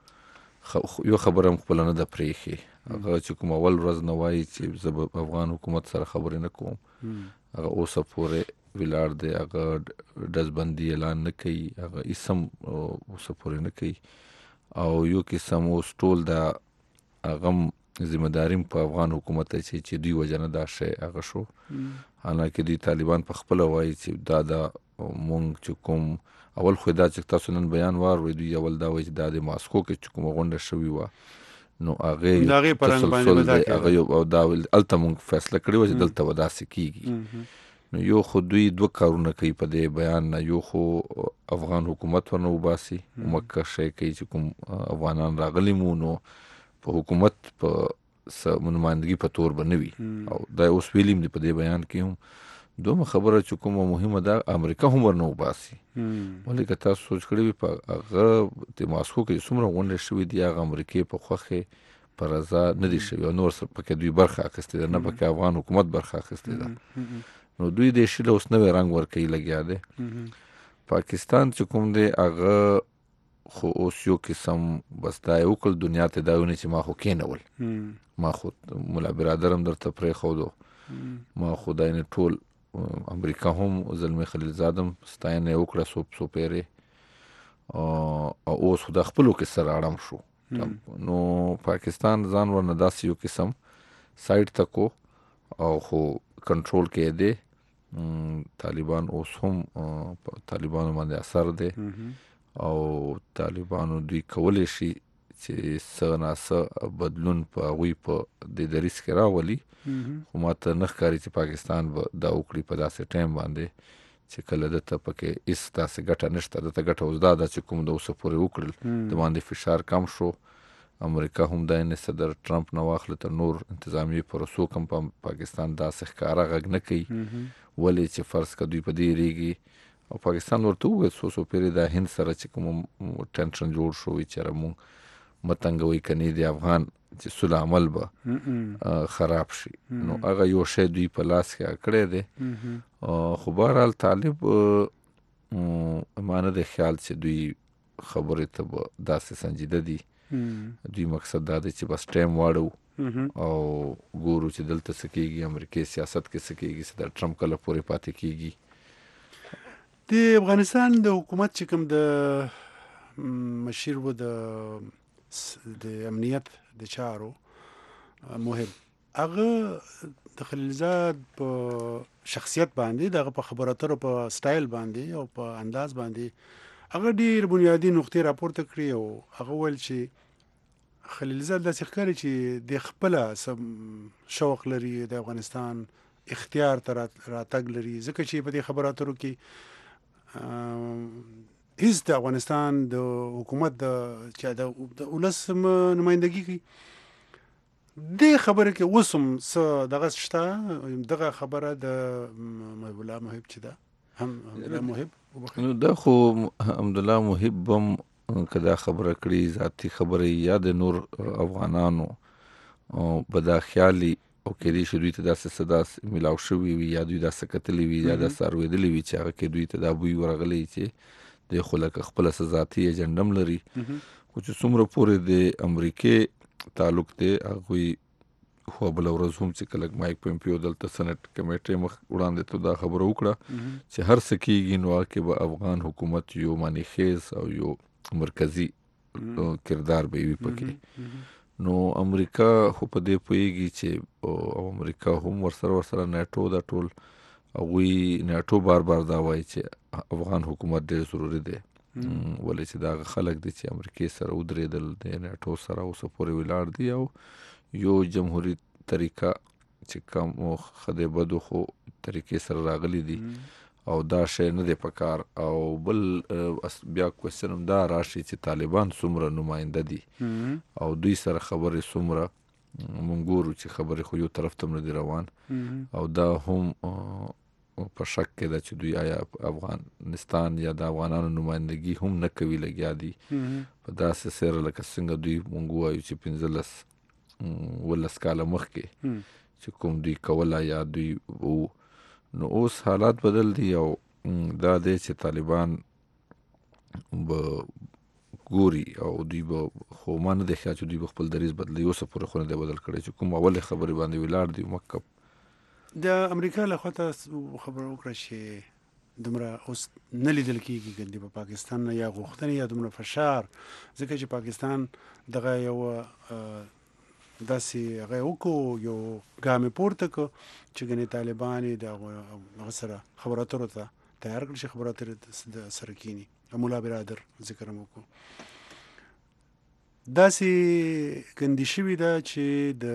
یو خبره هم خپله نه ده پرېښې هغه چې کوم اول ورځ نه وایي چې زه به افغان حکومت سره خبرې نه کوم هغه اوسه پورې ولاړ دی هغه ډزبندي اعلان نه کوي هغه هېڅ هم اوسه پورې نه کوي او یو قسم اوس ټول دا هغه هم ذمهداري په افغان حکومت ته چې دوی وجه نه دا شی هغه شو. حالانکه دوی طالبان په خپله وایي چې دا دا مونږ چې کوم اول خو دا چې تاسو نن بیان واورئ دوی اول دا وایي چې دا د ماسکو کې چې کومه غونډه شوې وه نو هغې تسلسل دی هغه یو او دا هلته مونږ فیصله کړې وه چې دلته به داسې کېږي. نو یو خو دوی دوه کارونه کوي په دې بیان نه یو خو افغان حکومت ورنه وباسي مکه شی کوي چې کوم افغانان راغلي مو نو په حکومت په نمایندګي په تور به نه وي او دا اوس ویلي دي په دې بیان کې هم. دومره خبره چې کومه مهمه ده امریکا هم ورنه وباسي ولې که تاسو سوچ کړی وي په هغه د ماسکو کې څومره غونډې شوي دي هغه امریکې په خوښې په رضا نه دي شوي او نور پکې دوی برخه اخیستې ده نه پکې افغان حکومت برخه اخیستې ده. نو دوی د شي له اوس نوی رنګ ورکوي لګیا دی. پاکستان چې کوم دی هغه خو اوس یو قسم بس دا یې وکړل دنیا ته دا ونی چې ما خو کېنول ما خو ملا برادر هم درته پرېښودو ما خو دا یعنې ټول امریکا هم زلمي خلیلزاد هم ستاینه یې وکړه سو سو پیرې او اوس خو د خپلو کې سره اړم شو. نو پاکستان ځان ورنه داسې یو قسم سایډ ته کو او خو کنټرول کې دی طالبان اوس هم طالبانو باندې اثر دی او طالبانو دوی کولی شي چې څه ناڅه بدلون په هغوی په دې دریځ کې راولي خو ما ته نه ښکاري چې پاکستان به دا وکړي په داسې ټایم باندې چې کله دته پکې هېڅ داسې ګټه نشته دته ګټه اوس دا ده چې کوم د اوسه پورې وکړل د باندې فشار کم شو. امریکا هم دا یعنې صدر ټرمپ نه واخله تر نور انتظامیې پوره څوک هم په پاکستان داسې ښکاره غږ نه کوي ولې چې فرض که دوی په دې یېرېږي او پاکستان ورته وویل څو څو پیرې دا هند سره چې کوم ټینشن جوړ شو وي چېرې مونږ متنګوي که نه د افغان چې سوله عمل به خراب شي نو هغه یو شی دوی په لاس کې کړی دی. خو بهرحال طالب ما نه دی خیال چې دوی خبرې ته به داسې سنجیده دي دوی مقصد دا دی چې بس ټایم واړو او ګورو چې دلته څه کېږي امریکې سیاست کې څه کېږي صدر ټرمپ کله پورې پاتې کېږي. د افغانستان د حکومت چې کوم د مشیر و د د امنیت د چارو مهم هغه د خلیلزاد په شخصیت باندې دغه په خبرو اترو په سټایل باندې او په انداز باندې هغه ډېر بنیادي نقطې راپورته کړي او هغه ویل چې خلیلزاد داسې ښکاري چې د خپله شوق لري د افغانستان اختیار ته راتګ لري ځکه چې په دې خبرو اترو کې هیڅ د افغانستان د حکومت د چې د ولس نمایندګي کوي دې خبره کې اوس هم څه دغه شته دغه خبره د محب الله محب چې ده هم حمدالله محب نو دا خو حمدالله محب هم که دا خبره کړي ذاتي خبره یا د نور افغانانو به دا خیالي او کېدای شي دوی ته داسې څه داسې میلاو شوي وي یا دوی داسې کتلي وي یا داسې اورېدلي وي چې هغه کې دوی ته دا بوی ورغلی چې دی خو لکه خپله څه ذاتي ایجنډه هم لري خو چې څومره پورې د امریکې تعلق دی هغوی خو بله ورځ هم چې کله مایک پومپیو دلته سنټ کمیټې مخ وړاندې ته دا خبره وکړه چې هر څه کېږي نو هغه کې به افغان حکومت یو معنیخیز او یو مرکزي کردار به وي پکې نو امریکا خو په دې پوهېږي چې او امریکا هم ورسره ورسره نیټو دا ټول هغوی نیټو بار بار دا وایي چې افغان حکومت ډېر ضروري دی ولې چې دا هغه خلک دي چې امریکې سره ودرېدل د نیټو سره اوسه پورې ولاړ دي او یو جمهوري طریقه چې کوم خدای بدو خو طریقې سره راغلي دي او دا شی نه دی پکار او بل بیا کوېسچن هم دا راشي چې طالبان څومره نماینده دي او دوی سره خبرې څومره مونږ ګورو چې خبرې خو یو طرف ته هم نه دي روان او دا هم په شک کې ده چې دوی آیا افغانستان یا د افغانانو نمایندګي هم نه کوي لګیا دي په داسې سره لکه څنګه دوی مونږ وایو چې پنځلس ولس کاله مخکې چې کوم دوی کوله یا دوی وو نو اوس حالات بدل دي او دا دی چې طالبان به ګوري او دوی به خو ما نه دی ښه چې دوی به خپل دریځ بدلوي اوسه پورې خو نه دی بدل کړی چې کوم اولې خبرې باندې ولاړ دي مکب د امریکا له خوا ته خبره وکړه چې دومره اوس نه لیدل کېږي ګندې په پاکستان نه یا غوښتنې یا دومره فشار ځکه چې پاکستان دغه یو داسې هغه وکړو یو ګامې پورته کړو چې ګنې طالبان یې د هغه سره خبرو اترو ته تیار کړل چې خبرو اترې سره کښېني ملا برادر ذکر هم وکړو داسې ګندې شوې ده چې د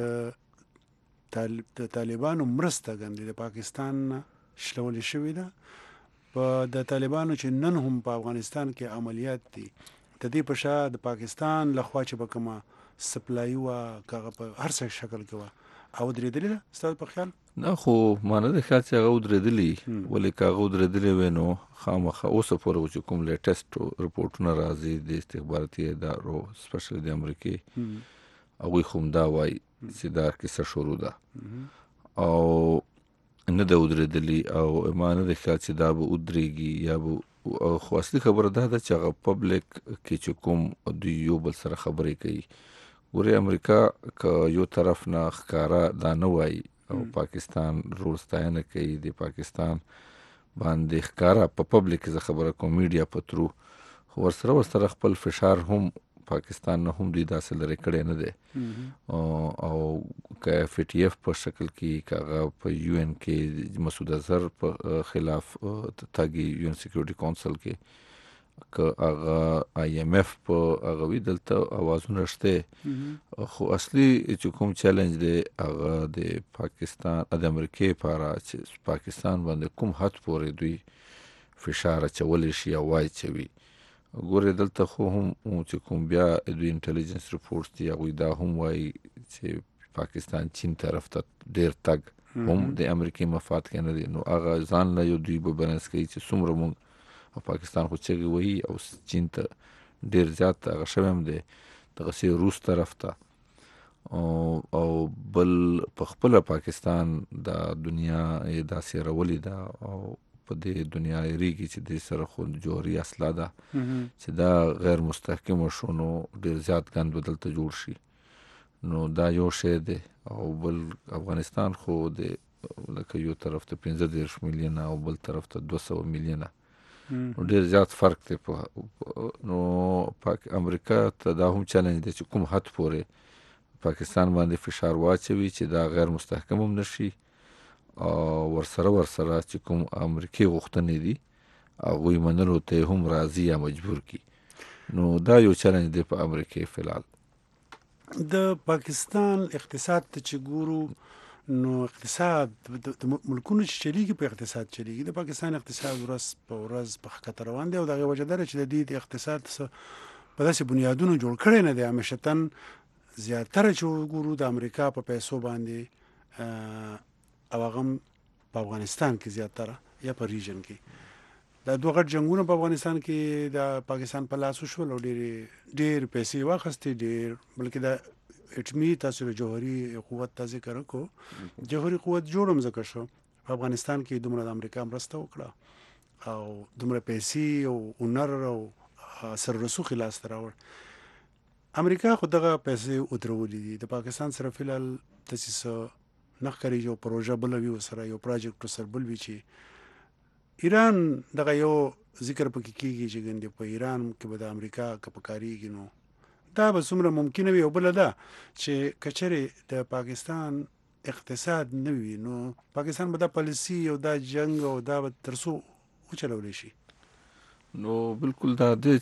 د طالبانو مرسته ګندې د پاکستان نه شلولې شوې ده په د طالبانو چې نن هم په افغانستان کې عملیات دي د دې په شا د پاکستان لخوا چې به کومه سپلای وه که هغه په هر څه شکل کې وه او ودرېدلې ده ستاسو په خیال نه خو ما نه دی خیال چې هغه ودرېدلي ولې که هغه ودرېدلې وی نو خامخا اوسه پورې چې کوم لیټسټ رپورټونه راځي د استخباراتي ادارو سپیشلی د امریکې هغوی خو هم دا وایي چې دا کیسه شروع ده او نه ده ودرېدلي او ما نه دی خیال چې دا به ودرېږي یا به خو اصلي خبره دا ده چې هغه پبلک کې چې کوم دوی یو بل سره خبرې کوي ګورې امریکا که یو طرف نه ښکاره دا نه وایي او پاکستان رول ستاینه کوي د پاکستان باندې ښکاره په پبلک کې زه خبره کوم میډیا په ترو خو ورسره ورسره خپل فشار هم پاکستان نه هم دوی داسې لرې کړی نه دی او که اف ای ټي اف په شکل کې که هغه په یو ان کې مسعود اظهر په خلاف تاګي یو ان سیکیورټي کونسل کې که هغه آی ایم ایف په هغه وي دلته اوازونه شته خو اصلي چې کوم چیلنج دی هغه د پاکستان د امریکې لپاره چې پاکستان باندې کوم حد پورې دوی فشار اچولی شي او واچوي ګورې دلته خو هم چې کوم بیا دوی انټلیجنس رپورټس دي هغوی دا هم وایي چې پاکستان چین طرف ته ډېر تګ هم د امریکې مفاد کې نه دی نو هغه ځان له یو دوی به بیلنس کوي چې څومره مونږ او پاکستان خو چغې وهي او چین ته ډېر زیات هغه شوی هم دی دغسې روس طرف ته او بل په خپله پاکستان د دنیا یې داسې رولې ده او په دې دنیا یریږي چې دې سره خو جوهري اصله ده چې دا غیر مستحکمه شو نو ډېر زیات ګند به دلته جوړ شي نو دا یو شی دی او بل افغانستان خو د لکه یو طرف ته پنځه دېرش میلیونه او بل طرف ته دوه سوه میلیونه نو ډېر زیات فرق دی نو پاک امریکا ته دا هم چلنج دی چې کوم حد پورې پاکستان باندې فشار واچوي چې دا غیر مستحکم هم نشي او ورسره ورسره چې کوم امریکې غوښتنې دي هغوی منلو ته هم راضي یا مجبور کی نو دا یو چلنج دی په امریکې فلحال د پاکستان اقتصاد ته چې ګورو نو اقتصاد د ملکونو چې چلیږي په اقتصاد چلیږي د پاکستان اقتصاد ورځ په ورځ په ښکته روان دی او د هغې وجه دا چې د دې د اقتصاد په داسې بنیادونو جوړ کړی نه دی همیشتن زیاتره چې وګورو د امریکا په پیسو باندې او هغه په افغانستان کې زیاتره یا په ریجن کې دا دوه غټ جنگونه په افغانستان کې د پاکستان په لاس وشول او ډېر ډېر پیسې واخیستې ډېر بلکې د اټمي تاسو د جوهري قوت ته ذکر وکړو جوهري قوت جوړم ځکه شو په افغانستان کې دومره د امریکا مرسته وکړه او دومره پیسې او هنر او سر رسوخ لاس ته راوړ امریکا خو دغه پیسې ودرولې دي د پاکستان سره فلحال داسې نه ښکاري یو پروژه بله وي ورسره یو پروجیکټ ورسره بل وي چې ایران دغه یو ذکر پکې کېږي چې ګندې په ایران کې به د امریکا که پکارېږي نو دا به څومره ممکنه وي او بله ده چې که چېرې د پاکستان اقتصاد نه وي نو پاکستان به دا پالیسي او دا جنګ او دا به تر څو وچلولی شي نو بالکل دا دی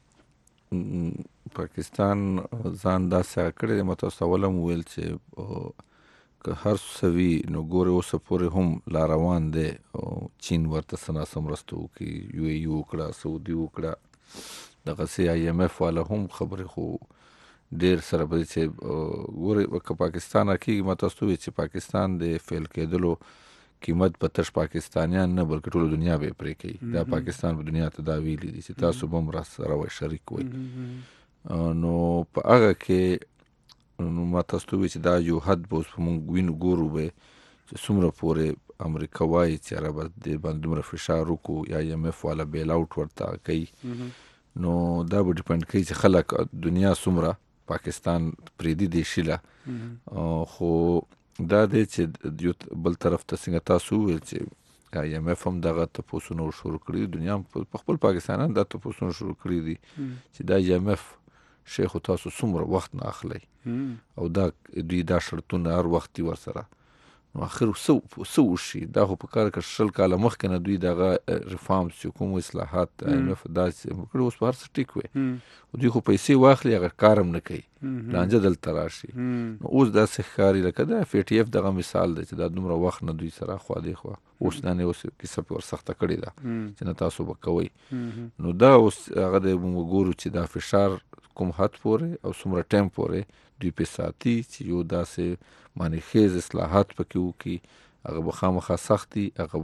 چې پاکستان ځان داسې کړی دی ما تاسو اوله هم وویل چې که هر څه وي نو ګورې اوسه پورې هم لا روان دی چین ورته څه ناسه مرسته وکړي یو ای وکړه سعودي وکړه دغسې آی ایم ایف والا هم خبرې خو ډېر سره به چې ګورې که پاکستان کېږي ما تاسو وویل چې پاکستان د فیل کېدلو قیمت په تش پاکستانیان نه بلکې ټوله دنیا به یې پرې کوي دا پاکستان په دنیا ته دا ویلي دي چې تاسو به هم راسره وای شریک وئ نو په هغه کې نو ما تاسو ته وویل چې دا یو حد به اوس په مونږ وینو ګورو به چې څومره پورې امریکا وایي چې هغه به دې باندې دومره فشار وکړو یا آی ایم ایف والا بیل آوټ ورته کوي نو دا به ډیپنډ کوي چې خلک دنیا څومره پاکستان پرېږدي دې شي له خو دا دی چې یو بل طرف ته څنګه تاسو وویل چې آی ایم ایف هم دغه تپوسونه شروع کړي دنیا هم په خپل پاکستانیان دا تپوسونه شروع کړي دي چې دا آی ایم ایف شیخ تاسو څومره وخت نه اخلي او دا دوی دا شرطونه هر وخت دي ورسره نو اخر څه وشي دا خو په کار کې شل کاله مخکې نه دوی دغه ریفارمز چې کوم اصلاحات آی ایم ایف داسې کړي اوس په هر څه ټیک وي دوی خو پیسې واخلي هغه کار هم نه کوي لانجه دلته راشي نو اوس داسې ښکاري لکه دا اف ای ټي اف دغه مثال دی چې دا دومره وخت نه دوی سره خوا دی خوا اوس دا نه اوس کیسه پې ورسخته کړې ده چې نه تاسو به کوئ نو دا اوس هغه د موږ ګورو چې دا فشار کوم حد پورې او څومره ټایم پورې دوی پې ساتي چې یو داسې معنی خیز اصلاحات پکې وکړي هغه به خامخا سخت دي هغه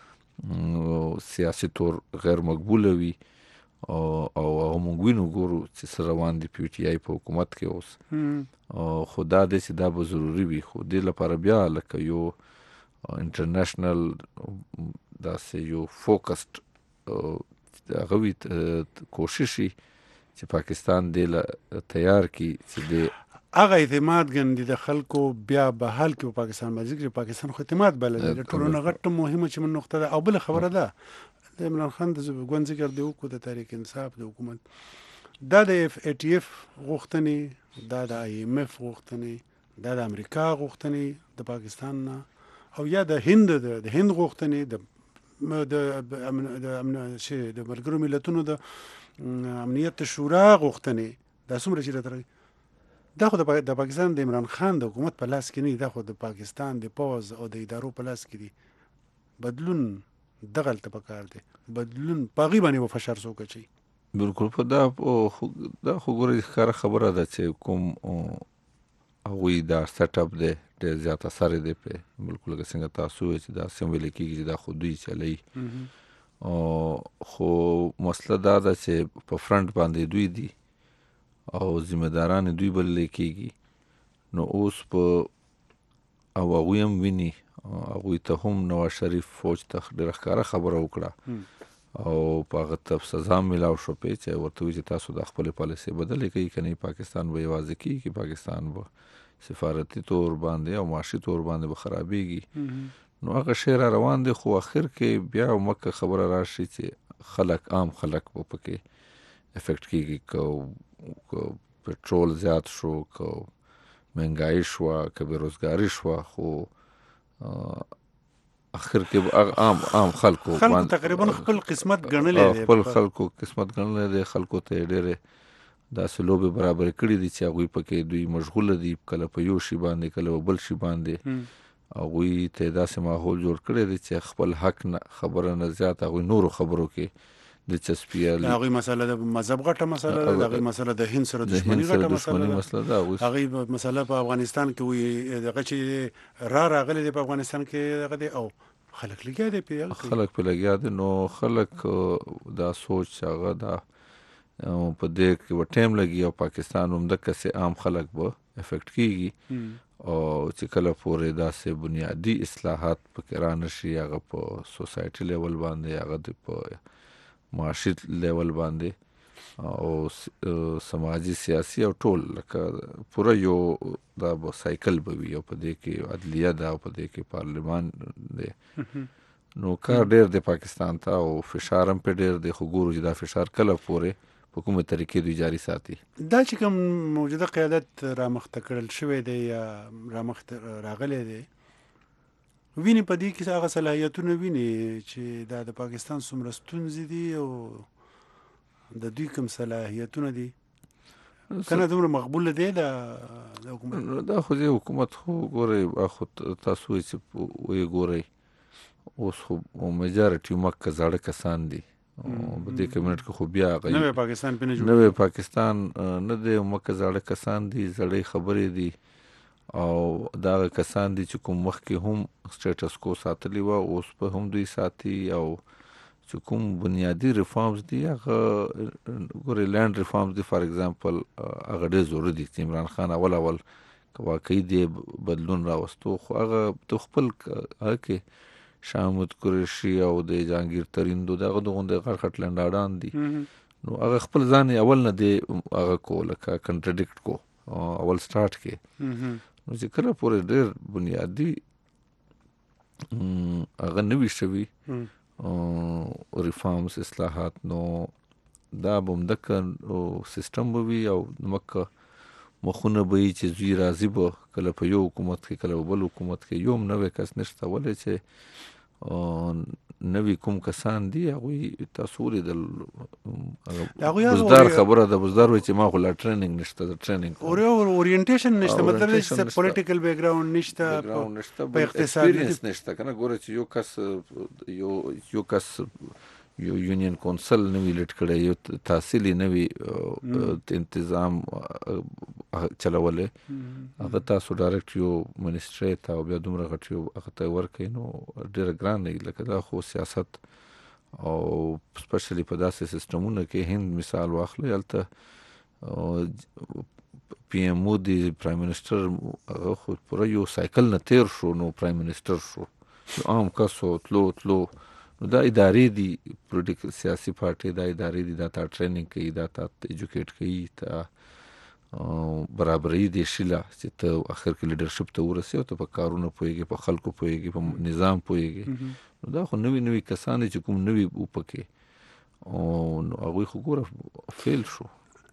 به سیاسي طور غیر مقبوله وي او هغه موږ وینو ګورو چې څه روان دي پی ټي آی په حکومت کې اوس خو دا دی چې دا به ضروري وي خو دې لپاره بیا لکه یو انټرنیشنل داسې یو فوکسډ هغه وي کوشش وي چې پاکستان دې له تیار کړي چې د هغه اعتماد ګڼي د خلکو بیا به حال کې په پاکستان باندې ذکر پاکستان خو اعتماد بلل د ټولو نه غټه مهمه چې من نقطه ده او بل خبره ده د عمران خان د ګوند ذکر دی وکړو د تحریک انصاف د حکومت دا د اف ای ټي اف غوښتنې دا د آی ایم ایف غوښتنې دا د امریکا غوښتنې د پاکستان نه او یا د هند د هند غوښتنې د د د د ملګرو ملتونو د امنیت شورا غوښتنې دا څومره چې راته دا خو د پاکستان د عمران خان د حکومت په لاس کې نه دا خو د پاکستان د پوز او د ادارو په لاس کې دي بدلون دغلته پکار دی بدلون پاغي باندې و فشار څوک چي بالکل په دا دا خو ګورې ښکاره خبره ده چې کوم هغوی دا سیټ اپ دی ډېر زیات اثر دی په بالکل لکه څنګه تاسو وایئ چې دا سم ویل کېږي چې دا خو دوی چلوي خو مسله دا ده چې په فرنټ باندې دوی دي او ذمہ داران دوی بللی کېږي نو اوس په او هغوی هم ویني هغوی ته هم نواز شریف فوج ته ډېره ښکاره خبره وکړه او په هغه ته سزا میلاو شو پې چې ورته وایي چې تاسو د خپلې پالیسۍ بدلې کوي که نه پاکستان به یوازې کېږي پاکستان به سفارتي طور باندې او معاشي طور باندې به خرابېږي نو هغه شی را روان دی خو اخر کې بیا مکه خبره راشي چې خلک عام خلک به پکې افیکټ کېږي که پټرول زیات شو که مهنګایي شوه که بېروزګاري شوه خو اخر کې عام عام خلکو خلکو تقریبا خپل قسمت ګڼلی دی خپل خلکو قسمت ګڼلی دی خلکو ته یې ډېرې داسې لوبې برابرې کړي دي چې هغوی پکې دوی مشغوله دي کله په یو شي باندې کله په بل شي باندې هغوی ته داسې ماحول جوړ کړی دی چې خپل حق نه خبره نه زیات هغوی نورو خبرو کې دلچسپي د هغوی مسله د مذهب غټه مسله ده، د هغوی مسله د هند سره دښمني غټه مسله ده. هغوی مسله په افغانستان کې وي دغه چې را راغلی دی په افغانستان کې دغه دی او خلک لګیا دی په خلک په لګیا دی. نو خلک دا سوچ هغه دا په دې کې و ټایم لګي او پاکستان هم دغسې عام خلک به افیکټ کېږي او چې کله پورې داسې بنیادي اصلاحات پکې رانشي هغه په سوسایټي لیول باندې هغه د په معاشي لیول باندې او سماجي سیاسي او ټول لکه پوره یو دا به سایکل به وي او په دې کې عدلیه ده او په دې کې پارلمان دی. نو کار ډېر دی پاکستان ته او فشار هم پې ډېر دی، خو ګورو چې دا فشار کله پورې په کومه طریقې دوی جاري ساتي. دا چې کوم موجوده قیادت رامخته کړل شوی دی یا رامخته راغلی دی ویني په دې کې هغه صلاحیتونه ویني چې دا د پاکستان څومره ستونزې دي او د دوی کوم صلاحیتونه دي کنه دومره مقبوله دی د حکومت؟ دا خو دې حکومت خو ګورئ خو تاسو وایئ چې ویې ګورئ اوس خو میجارټي مکه زاړه کسان دي په دې کمیونټ کې خو بیا نوی پاکستان پې نه جوړ نوی پاکستان نه دی مکه زاړه کسان دي زړې خبرې دي او دا کسان دي چې کوم مخکې هم سټیټس کو ساتلی وه اوس په هم دوی ساتي او چې کوم بنیادي ریفارمز دي هغه ګورئ لینډ ریفارمز دي فار ایگزامپل هغه ډېر ضروري دي چې عمران خان اول اول که واقعي دی بدلون راوستو خو هغه د خپل هغه کې شاه محمود قریشي او د جهانګیر ترین دو دغه دغونډې غټ غټ لنډاډان دي نو هغه خپل ځان اول نه دی هغه کو لکه کنټرډکټ کو اول سټارټ کې نو چې کله پورې ډېر بنیادي هغه نه وي شوي ریفارمز اصلاحات نو دا به همدکه سیسټم به وي او مکه مخونه به وي چې دوی راضي به کله په یو حکومت کې کله په بل حکومت کې یو هم نوی کس نشته ولې چې نوی کوم کسان دي هغوی تاسو ولیدل بزدار خبره ده بزدار وایي چې ما خو لا ټریننګ نشته د ټریننګ اورینټیشن نشته مطلب دی چې پولیټیکل بیک ګراوند نشته په اقتصاد نشته کنه ګوره چې یو کس یو یو کس یو یونین کونسل نوی لټ کړی یو تحصیلي نوی تنظیم چلولی هغه تاسو ډایرکټ یو منسټرۍ ته او بیا دومره غټ یو هغه ته ورکوئ نو ډېره ګران دی لکه دا خو سیاست او سپیشلي په داسې سیسټمونو کې هند مثال واخلئ هلته پی ایم او دی پرایم منسټر هغه خو پوره یو سایکل نه تیر شو نو پرایم منسټر شو یو عام کس و تلو تلو نو دا ادارې دي پولیټیکل سیاسي پارټۍ دا ادارې دي دا تا ټریننګ کوي دا تا ایجوکیټ کوي تا برابري دي شیله چې ته اخر کې لیډرشپ ته ورسې او ته په کارونو پوهېږې په خلکو پوهېږې په نظام پوهېږې نو دا خو نوي نوي کسان دي چې کوم نوي وپکې او نو هغوی خو ګوره فیل شو.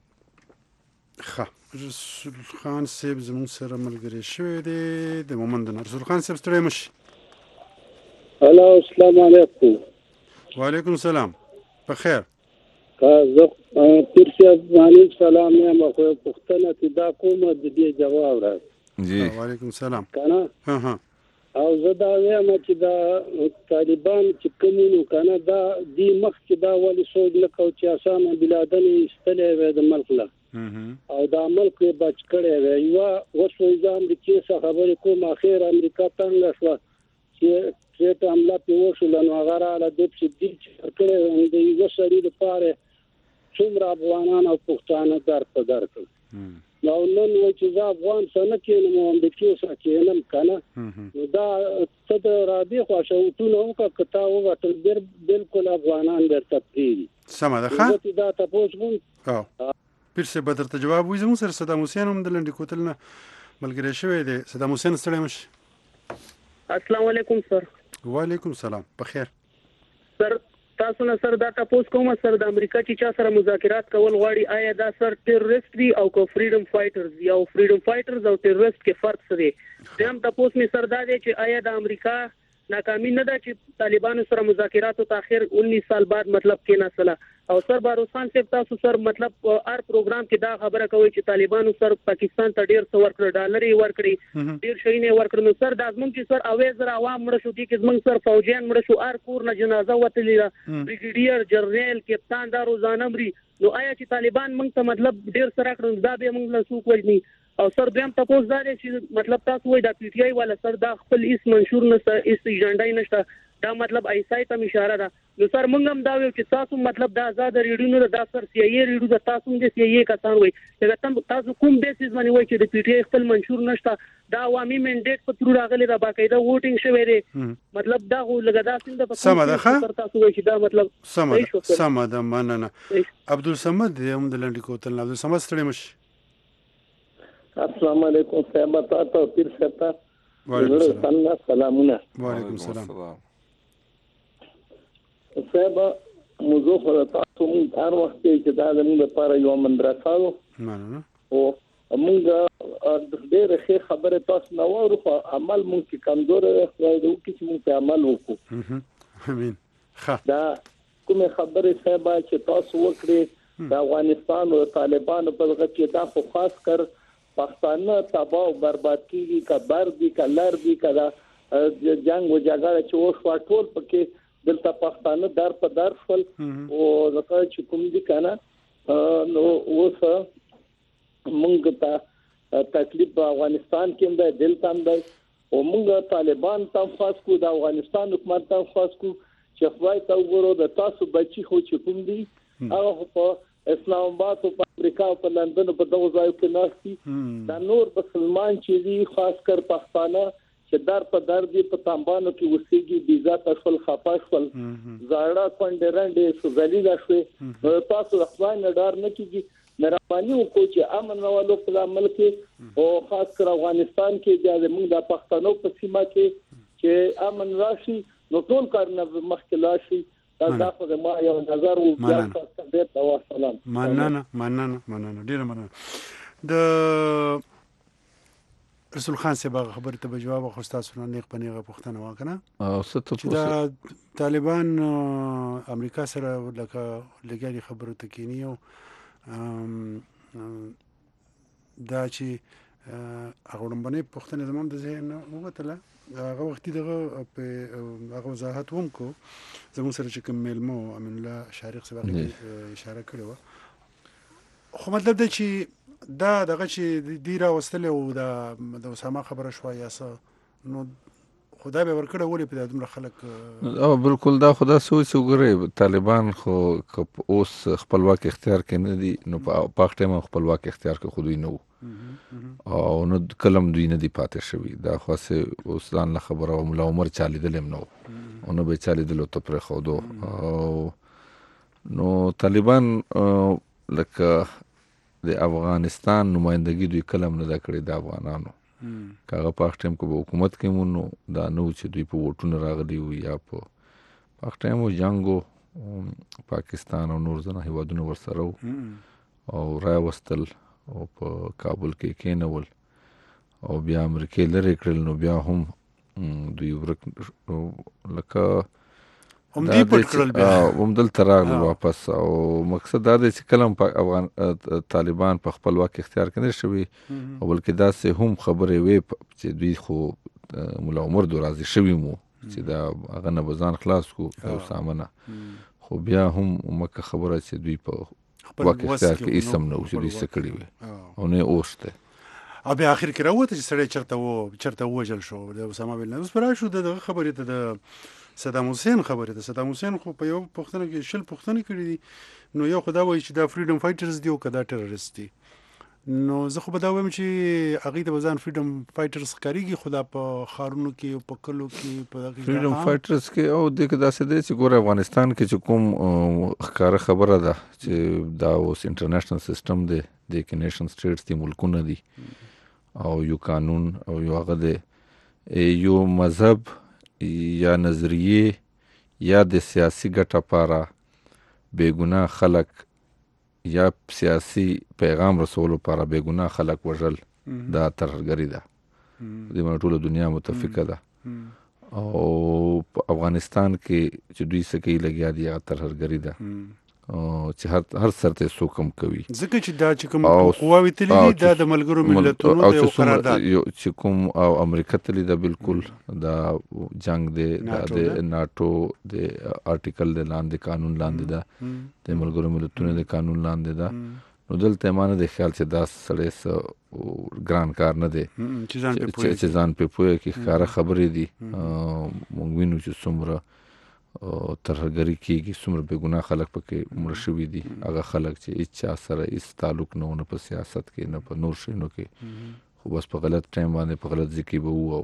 ښه رسول خان صاحب زموږ سره ملګری شوی دی د مومند نه. رسول خان صاحب ستړی مه شي. هلو السلام علیکم. وعلیکم السلام. بخیر. زه پیر صاحب وعلیکم سلام یم خو یو پوښتنه چې دا کومه د دې جواب راکړه. جی وعلیکم السلام. که نه ها ها او زه دا وایم چې دا طالبان چې کوم نو که نه دا دې مخکې دا ولې سوچ نه کوو چې اسامه بلادن یې ایستلی وی د ملک نه او دا ملک یې بچ کړی وی. یوه اوس وایي زه امریکې څخه خبرې کوم اخر امریکا تنګه شوه چې ټریټ حمله پې وشوله نو هغه راله دوی پسې دي چې کړی وی د یوه سړي لپاره څومره افغانان او پښتانه در په در کړل نو نن وایي چې زه افغان څه نه کښېنم او امریکې څه کښېنم که نه نو دا ته د رادې خوا شوتونه وکړه که تا وګټل بلکل افغانان درته پرېږدي. سمه ده ښه. زه دا تپوس کوم پیر صاحب به درته جواب وایي. زموږ سره صدام حسین هم د لنډې کوتل نه ملګری شوی دی. صدام حسین ستړی مه شي. السلام علیکم سر. وعلیکم السلام. بخیر. سر تاسو نه سر دا تاسو کومه سر د امریکا چې چا سره مذاکرات کول غواړي آیا دا سر ټیرریست دي او کو فریډم فایټرز دي او فریډم فایټرز او ټیرریست کې فرق څه دی؟ دیم تاسو می سر دا دی چې آیا د امریکا ناکامی نه ده چې طالبانو سره مذاکرات او تاخير انیس سال بعد مطلب کې نه سلا او سر باروس خان صاحب تاسو سر مطلب هر پروګرام کې دا خبره کوي چې طالبانو سر پاکستان ته ډیر څو ورکړ ډالر یې ورکړي ډیر شي نه ورکړ نو سر د ازمن چې سر اوې زر عوام مړ شو دي کې زمنګ سر فوجیان مړ شو هر کور نه جنازه وتلې بریګیډیر جنرال کپتان دا روزانه مري نو آیا چې طالبان موږ ته مطلب ډیر سره کړو دا به موږ له سوق وځني او سر دویم تاسو دا چې مطلب تاسو وای دا پی ټی آی والا سر دا خپل اس منشور نه اس ایجنډای نشته دا مطلب ایسای ته اشاره ده نو سر موږ هم دا ویو چې تاسو مطلب دا آزاد ریډیو نه دا سر سی ای ریډیو دا تاسو هم د سی ای کسان وای دا تاسو کوم بیسیس باندې وای چې د پی ټی آی خپل منشور نشته دا عوامي منډیټ په تر راغلي دا باقاعده ووټینګ شوی دی مطلب دا لګا دا څنګه په سم ده ښه تاسو وای چې دا مطلب سم ده سم ده مننه عبدالصمد هم د لنډی کوتل عبدالصمد ستړي مش السلام علیکم صاحب تاسو پیر صاحب وعلیکم السلام سلامونه وعلیکم السلام صاحب موضوع خو تاسو موږ هر وخت چې دا زموږ لپاره یو مندرسه و مننه او موږ ډېر ښه خبره تاسو نو ورو خو عمل موږ کې کمزور خدای دې وکړي چې موږ په عمل وکړو امين ښه دا کومه خبره صاحب چې تاسو وکړي د افغانستان او طالبانو په وخت کې دا خو خاص کر پښتانه تباہ او برباد کیږي کبر دي کلر دي کدا جنگ او جګړه چې اوس ټول پکې دلته پښتانه در په در شول او ځکه چې کوم دي کنه نو اوس موږ ته تکلیف په افغانستان کې هم دلته هم دی او موږ طالبان ته خاص کو د افغانستان حکومت ته خاص کو چې خدای ته وګورو د تاسو بچي خو چې کوم دي هغه په اسلام آباد او په امریکا او په لندن په دغه ځایو کې ناشتي دا نور مسلمان چې دي خاص کر پښتانه چې در په در دي په تامبانو کې وسیږي بیزا تاسو خپاش ول زړه کونډرنډې سوزلیدا شوي تاسو خپل نه ډار نه کیږي مهرباني وکړئ چې امن راولو په عمل کې او خاص کر افغانستان کې د موږ د پښتنو په سیمه کې چې امن راشي نو ټول کارونه مخکې لاشي دا تاسو ما یو نظر و بیا تاسو ته والسلام مننه مننه مننه ډیر مننه د رسول خان صاحب خبرې ته جواب خو تاسو نه نیغ پنیغه پښتنه وکنه او ست چې دا طالبان امریکا سره لکه لګیاري خبرو ته کینی او دا چې هغه لمبنه پښتنه زموږ د ذهن وګتله هغه وخت دغه په هغه وضاحت هم کو زموږ سره چې کوم ملمو امین الله شارق صاحب اشاره کړې و خو مطلب دا چې دا دغه چې دی را وستل او د اسامه خبره شو یا څه نو خدای به ورکړه ولې په دومره خلک او بالکل دا خدا سوچ وګورئ طالبان خو اوس خپلواک اختیار کې نه دي نو په پاک ټیم خپلواک اختیار کې خو دوی نه وو او نو کلم دوی نه دی پاتې شوی دا خاصه اوس ځان له خبره او مولا عمر چالیدل هم نو او نو به چالیدل ته پر خو دو او نو طالبان لکه د افغانستان نمائندګي دوی کلم نه دا کړی د افغانانو کاغه پاک ټیم کو حکومت کې مونږ نو دا نو چې دوی په وټونو راغلي وي یا په پاک ټیم او جنگو پاکستان او نور ځنه هیوادونو ورسره او را وستل او په کابل کې کېنول او بیا امریکا لري کړل نو بیا هم دوی ورک لکه هم دی پټ کړل بیا هم دل تراغل واپس او مقصد دا دی چې کلم افغان طالبان په خپلواک اختیار کې نه شوي او بلکې دا سه هم خبرې وي چې دوی خو مولا عمر دو راضي شوي مو چې دا هغه نه بزان خلاص کو او سامنه خو بیا هم مکه خبره چې دوی په خپلواک اختیار کې اسم نه وشي دوی سکړي وي او نه اوسته او بیا اخر کې راوته چې سړی چرته و چرته وجل شو د اسامه بن لادن پر شو د خبرې ته د صدام حسین خبره ده صدام حسین خو په یو پښتنه کې شل پښتنه کړی دي نو یو خدا وایي چې دا فریډم فایټرز دی او کدا ټیرریست دي نو زه خو به دا وایم چې هغه د وزن فریډم فایټرز کاریږي خدا په خارونو کې او په کلو کې په فریډم فایټرز کې او د کدا څه دي چې ګور افغانستان کې چې کوم ښکار خبره ده چې دا اوس انټرنیشنل سیستم دی د کې نیشن سټیټس دي ملکونه دي او یو قانون او یو هغه دی یو مذهب یا نظریه یا د سیاسی ګټه لپاره بېګناه خلک یا سیاسی پیغام رسولو لپاره بېګناه خلک وژل دا ترهګري ده د ټوله دنیا متفقه ده او په افغانستان کې چې دوی سکه لګیا دي هغه ترهګري ده چې هر هر سرته سو کم کوي ځکه چې دا چې کوم قواوی تللی دا د ملګرو ملتونو د یو قرارداد چې کوم او امریکا تللی دا بالکل دا جنگ دی د ناتو د آرټیکل د لاندې قانون لاندې دا د ملګرو ملتونو د قانون لاندې دا نو دلته مانه د خیال چې دا سړی س ګران کار نه دی چې ځان په پوهه کې ښکاره خبرې دي مونږ وینو چې څومره ترهګري کېږي څومره بې ګناه خلک پکې مړه شوي دي هغه خلک چې هېڅ چا سره هېڅ تعلق نه و نه په سیاست کې نه په نور شیانو کې خو بس په غلط ټایم باندې په غلط ځای کې به وو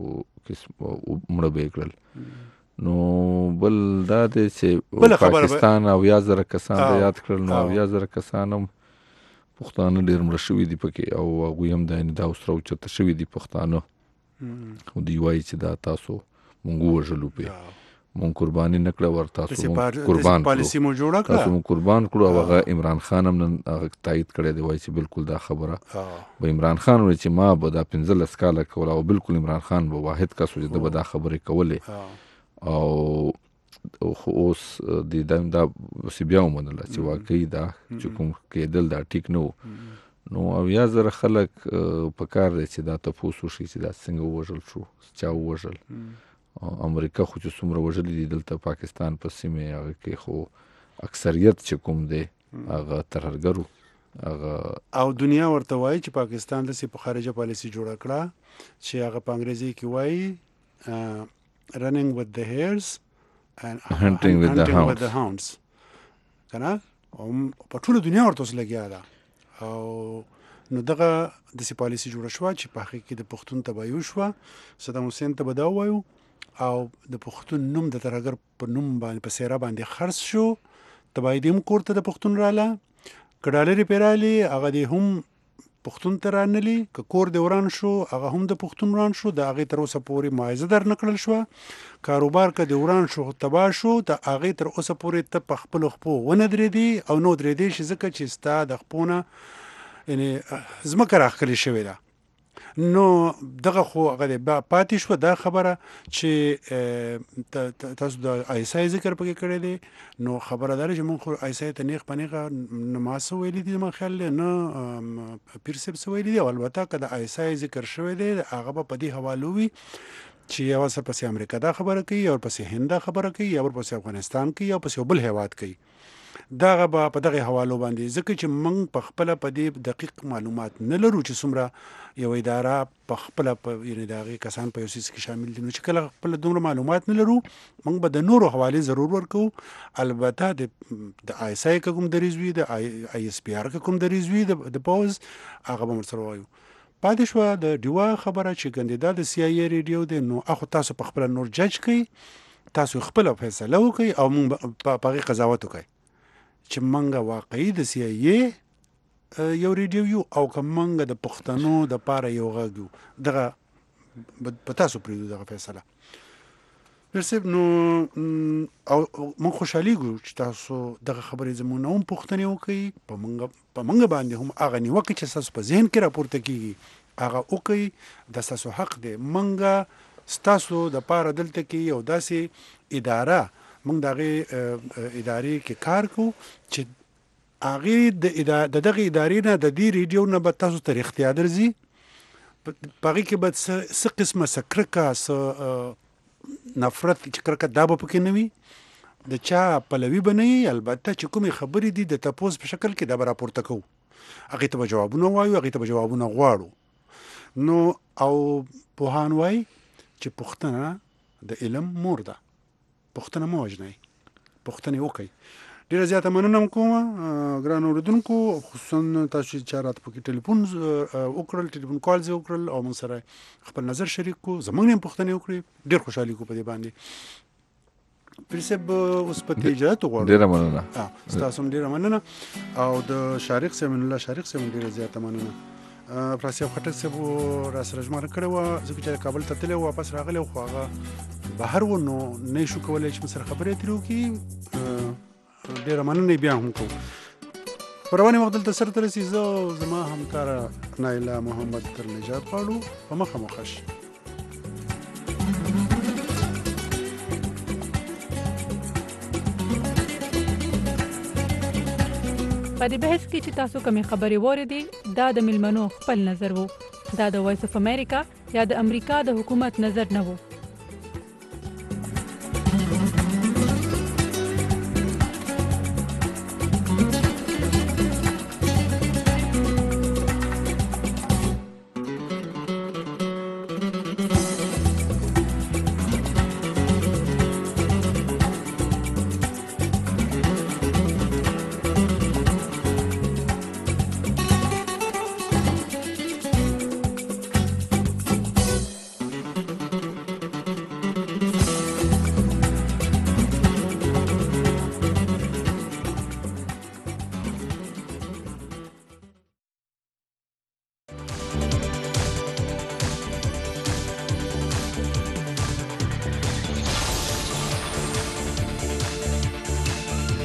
او مړه به یې کړل نو بل دا دی چې پاکستان اویا زره کسان به یاد کړل نو اویا زره کسان هم پښتانه ډېر مړه شوي دي پکې او هغوی هم دا دا اوس راوچته شوي دي پښتانه خو دوی وایي چې دا تاسو مونږ ووژلو پې مونږ قرباني نه کړه ور تاسو قربان پالیسي مو جوړه کړه تاسو مو قربان کړو او هغه عمران خان هم نن هغه تایید کړی دی وایي چې بالکل دا خبره به عمران خان وایي چې ما به دا پنځلس کاله کوله او بالکل عمران خان به واحد کس و چې ده به دا خبرې کولې او خو اوس د دا دا اوس بیا ومنله چې واقعي دا چې کوم کېدل دا ټیک نه و نو اویا زره خلک په کار دی چې دا تپوس وشي چې دا څنګه ووژل شو چا ووژل امریکا خو چې څومره وژلي دي دلته پاکستان په سیمې هغه کې خو اکثریت چې کوم دی هغه ترهګرو هغه او دنیا ورته وایي چې پاکستان داسې په خارجه پالیسي جوړه کړه چې هغه په انګریزي کې وایي رننګ with the hares and hunting with the hounds کنه په ټوله دنیا ورته اوس لګیا ده او نو دغه داسې پالیسي جوړه شوه چې په هغې کې د پښتون تباهي وشوه صدام حسین ته به دا ووایو او د پښتون نوم د ترهګر په نوم باندې په څېره باندې خرڅ شو تباهي دې هم کور ته د پښتون راله که ډالرې پرې رالې هغه دې هم پښتون ته رانلي که کور دې وران شو هغه هم د پښتون وران شو د هغې تر اوسه پورې معاوضه در نه کړل شوه کاروبار که دې وران شو تباه شو د هغې تر اوسه پورې ته په خپلو خپو ونه درېدې او نو درېدې شي ځکه چې ستا د خپو نه یعنې ځمکه راښکلې شوې ده نو دغه خو هغه پاتې شوه دا خبره چې تاسو د آیسای ذکر پکې کړی دی نو خبره دا چې موږ خو آیسای ته نیغ په نیغه نه ما څه ویلي دي زما خیال دی نه پیر صاحب څه ویلي دي او البته که د آیسای ذکر شوی دی هغه به په دې حوالو وي چې یو ورپسې امریکا دا خبره کوي یا ورپسې هند دا خبره کوي یا ورپسې افغانستان کوي یا ورپسې بل هیواد کوي دغه به په دغه حوالو باندې ځکه چې موږ په خپله په دې دقیق معلومات نه لرو چې څومره یو اداره په خپله په یعنې د هغې کسان په یو څیز کې شامل دي نو چې کله خپله دومره معلومات نه لرو موږ به د نورو حوالې ضرور ورکوو البته د آی اس آی که کوم دریځ وي د آی اس پی آر که کوم دریځ وي د پوز هغه به ورسره وایو پاتې شوه د ډیوا خبره چې ګندې دا د سی آی ای ریډیو دی نو اخو تاسو په خپله نور جج کوئ تاسو خپله فیصله وکئ او موږ په هغې قضاوت وکئ چې منګه واقعي د سی آی ای یو ریډیو یو او که منګه د پښتنو د پاره یو غږ یو دغه په تاسو پرېږدو دغه فیصله پیر صاحب نو او موږ خوشحالیږو چې تاسو دغه خبرې زموږ نه هم پوښتنې وکړئ په منګه په منګه باندې هم هغه نیوکې چې ستاسو په ذهن کې راپورته کېږي هغه وکړئ د ستاسو حق دی منګه ستاسو د پاره دلته کې یو داسې اداره موږ د هغې ادارې کې کار کوو چې هغې د دغې ادارې نه د دې ریډیو نه به تاسو ته رښتیا درځي په هغې کې به څه قسمه څه کرکه څه نفرت چې کرکه دا به پکې نه وي د چا پلوي به نه وي البته چې کومې خبرې دي د تپوس په شکل کې دا به راپورته کوو هغې ته به جوابونه وایو هغې ته به جوابونه غواړو نو او پوهان وایي چې پوښتنه د علم مور ده پوښتنه مه وژنئ پوښتنې وکئ ډېره زیاته مننه م کومه ګرانو اورېدونکو خصوصا تاسو چې چا راته پکې ټلیفون وکړل ټلیفون کالز یې وکړل او موږ سره خپل نظر شریک کړو زموږ نه یې پوښتنې وکړې ډېر خوشحالي کړو په دې باندې پیر صاحب اوس په کې اجازت وغواړو ډېره مننه ستاسو هم ډېره مننه او د شارق صاحب الله شارق صاحب ډېره زیاته مننه پراسیاب خټک صاحب را سره ژماره کړې وه ځکه چې کابل ته تللی و واپس راغلی خو هغه بهر و نو نه شو کولی چې سره خبرې اترې وکړي ډېره مننه بیا هم کوو په روانې وخت دلته سره ته رسي زه زما همکاره نایله محمد تر نجات غواړو په مخه مو ښه شي په دې بحث کې چې تاسو کومې خبرې واورېدې دا د ملمنو خپل نظر وو. دا د وایس اف امریکا یا د امریکا د حکومت نظر نه وو.